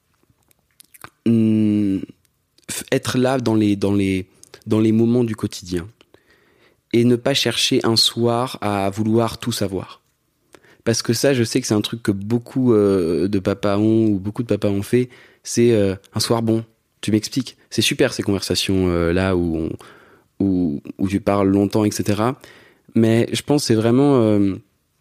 hum, être là dans les, dans, les, dans les moments du quotidien. Et ne pas chercher un soir à vouloir tout savoir. Parce que ça, je sais que c'est un truc que beaucoup euh, de papas ont, ou beaucoup de papas ont fait, c'est euh, un soir bon, tu m'expliques. C'est super ces conversations euh, là où, on, où, où tu parles longtemps, et cetera. Mais je pense que c'est vraiment... Euh,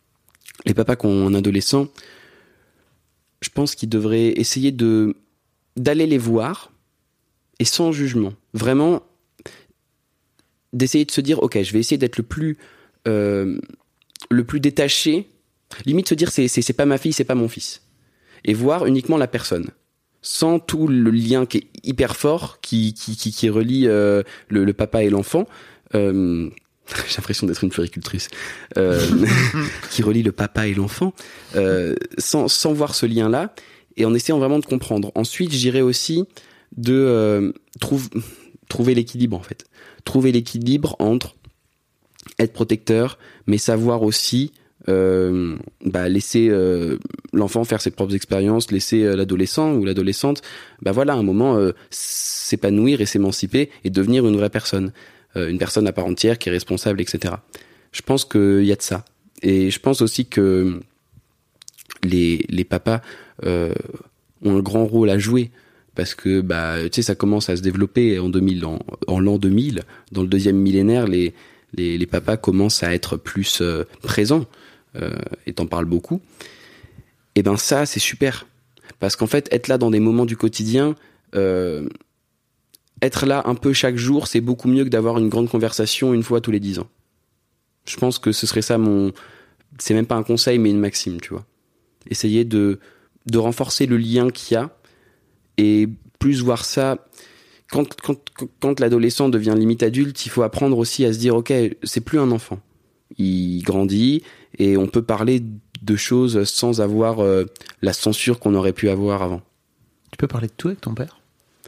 les papas qui ont un adolescent, je pense qu'ils devraient essayer de d'aller les voir et sans jugement. Vraiment, d'essayer de se dire, ok, je vais essayer d'être le plus euh, le plus détaché. Limite se dire, c'est c'est c'est pas ma fille, c'est pas mon fils. Et voir uniquement la personne, sans tout le lien qui est hyper fort, qui qui qui, qui relie euh, le, le papa et l'enfant. Euh, j'ai l'impression d'être une puéricultrice. Euh, qui relie le papa et l'enfant, euh, sans sans voir ce lien-là, et en essayant vraiment de comprendre. Ensuite, je dirais aussi de euh, trouve, trouver l'équilibre en fait, trouver l'équilibre entre être protecteur, mais savoir aussi Euh, bah laisser euh, l'enfant faire ses propres expériences, laisser euh, l'adolescent ou l'adolescente, bah voilà, à un moment euh, s'épanouir et s'émanciper et devenir une vraie personne, euh, une personne à part entière qui est responsable, et cetera. Je pense qu'il y a de ça, et je pense aussi que les les papas euh, ont un grand rôle à jouer, parce que bah tu sais, ça commence à se développer en deux mille, en, en l'an deux mille, dans le deuxième millénaire, les les les papas commencent à être plus euh, présents. Euh, et t'en parles beaucoup, et ben ça c'est super, parce qu'en fait être là dans des moments du quotidien, euh, être là un peu chaque jour, c'est beaucoup mieux que d'avoir une grande conversation une fois tous les dix ans. Je pense que ce serait ça mon, c'est même pas un conseil mais une maxime, tu vois. Essayer de de renforcer le lien qu'il y a, et plus voir ça quand quand quand l'adolescent devient limite adulte, il faut apprendre aussi à se dire, ok, c'est plus un enfant, il grandit, et on peut parler de choses sans avoir euh, la censure qu'on aurait pu avoir avant. Tu peux parler de tout avec ton père ?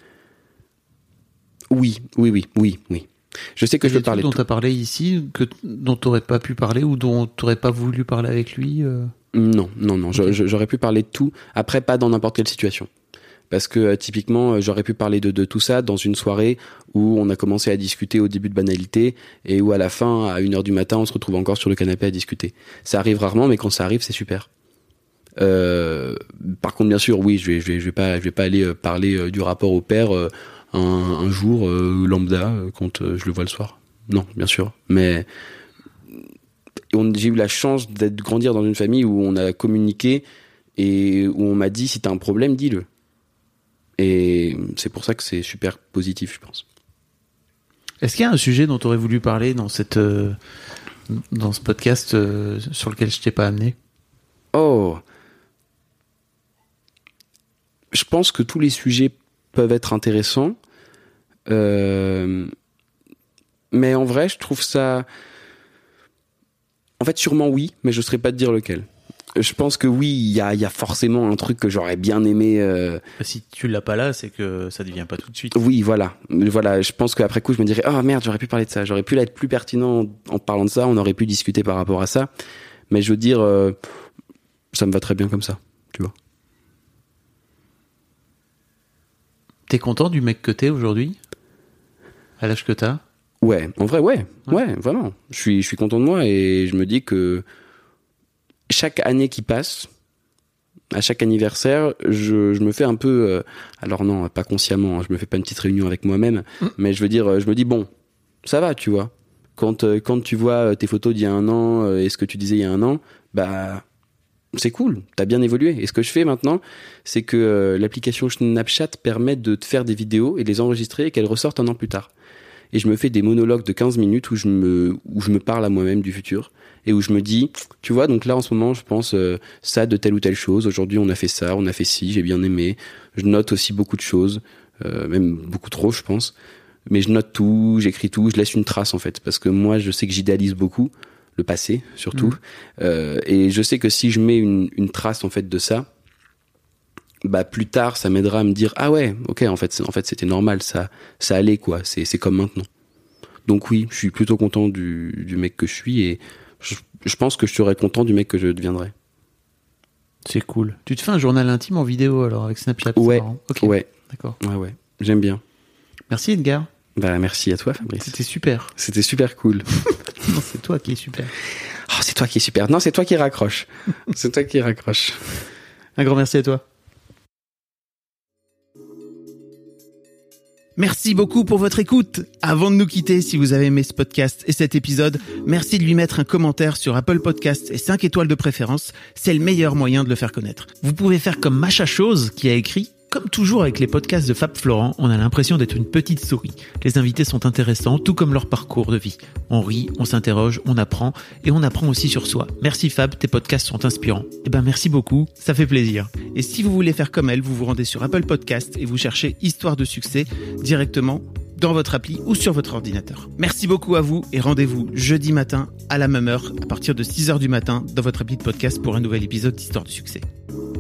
Oui, oui, oui, oui, oui. Je sais que je peux parler de tout. Dont tu as parlé ici, que, dont tu n'aurais pas pu parler ou dont tu n'aurais pas voulu parler avec lui euh... Non, non, non. Okay. Je, j'aurais pu parler de tout. Après, pas dans n'importe quelle situation. Parce que euh, typiquement, j'aurais pu parler de, de tout ça dans une soirée où on a commencé à discuter au début de banalité, et où à la fin, à une heure du matin, on se retrouve encore sur le canapé à discuter. Ça arrive rarement, mais quand ça arrive, c'est super. Euh, par contre, bien sûr, oui, je vais, je vais, je vais pas, je vais pas aller parler du rapport au père euh, un, un jour euh, lambda quand euh, je le vois le soir. Non, bien sûr. Mais on, j'ai eu la chance d'être grandir dans une famille où on a communiqué et où on m'a dit, si t'as un problème, dis-le. Et c'est pour ça que c'est super positif, je pense. Est-ce qu'il y a un sujet dont tu aurais voulu parler dans cette euh, dans ce podcast euh, sur lequel je t'ai pas amené ? Oh, je pense que tous les sujets peuvent être intéressants, euh, mais en vrai, je trouve ça. En fait, sûrement oui, mais je ne saurais pas te dire lequel. Je pense que oui, il y a, y a forcément un truc que j'aurais bien aimé. Euh... Si tu l'as pas là, c'est que ça ne devient pas tout de suite. Oui, voilà. Voilà, je pense qu'après coup, je me dirais, oh merde, j'aurais pu parler de ça. J'aurais pu être plus pertinent en parlant de ça. On aurait pu discuter par rapport à ça. Mais je veux dire, euh, ça me va très bien comme ça, tu vois. T'es content du mec que t'es aujourd'hui ? À l'âge que t'as ? Ouais, en vrai, ouais. Ouais, ouais vraiment. Je suis, je suis content de moi, et je me dis que chaque année qui passe, à chaque anniversaire, je, je me fais un peu... Euh, alors non, pas consciemment, hein, je me fais pas une petite réunion avec moi-même, mmh. mais je veux dire, je me dis, bon, ça va, tu vois. Quand, euh, quand tu vois tes photos d'il y a un an euh, et ce que tu disais il y a un an, bah, c'est cool, t'as bien évolué. Et ce que je fais maintenant, c'est que euh, l'application Snapchat permet de te faire des vidéos et de les enregistrer et qu'elles ressortent un an plus tard. Et je me fais des monologues de quinze minutes où je me, où je me parle à moi-même du futur. Et où je me dis, tu vois, donc là en ce moment je pense euh, ça de telle ou telle chose, aujourd'hui on a fait ça, on a fait ci, j'ai bien aimé, je note aussi beaucoup de choses, euh, même beaucoup trop je pense, mais je note tout, j'écris tout, je laisse une trace en fait, parce que moi je sais que j'idéalise beaucoup, le passé surtout, mmh. euh, et je sais que si je mets une, une trace en fait de ça, bah plus tard ça m'aidera à me dire, ah ouais, ok, en fait, en fait c'était normal, ça, ça allait quoi, c'est, c'est comme maintenant. Donc oui, je suis plutôt content du, du mec que je suis, et Je, je pense que je serais content du mec que je deviendrai. C'est cool. Tu te fais un journal intime en vidéo alors avec Snapchat ? Ouais. Okay. Ouais. D'accord. Ouais, ouais. J'aime bien. Merci Edgar. Bah merci à toi Fabrice. C'était super. C'était super cool. Non, c'est toi qui es super. Oh, c'est toi qui es super. Non, c'est toi qui raccroche. C'est toi qui raccroche. Un grand merci à toi. Merci beaucoup pour votre écoute. Avant de nous quitter, si vous avez aimé ce podcast et cet épisode, merci de lui mettre un commentaire sur Apple Podcasts et cinq étoiles de préférence. C'est le meilleur moyen de le faire connaître. Vous pouvez faire comme Macha Chose qui a écrit: comme toujours avec les podcasts de Fab Florent, on a l'impression d'être une petite souris. Les invités sont intéressants, tout comme leur parcours de vie. On rit, on s'interroge, on apprend et on apprend aussi sur soi. Merci Fab, tes podcasts sont inspirants. Eh ben merci beaucoup, ça fait plaisir. Et si vous voulez faire comme elle, vous vous rendez sur Apple Podcasts et vous cherchez Histoire de succès directement dans votre appli ou sur votre ordinateur. Merci beaucoup à vous et rendez-vous jeudi matin à la même heure à partir de six heures du matin dans votre appli de podcast pour un nouvel épisode d'Histoire de succès.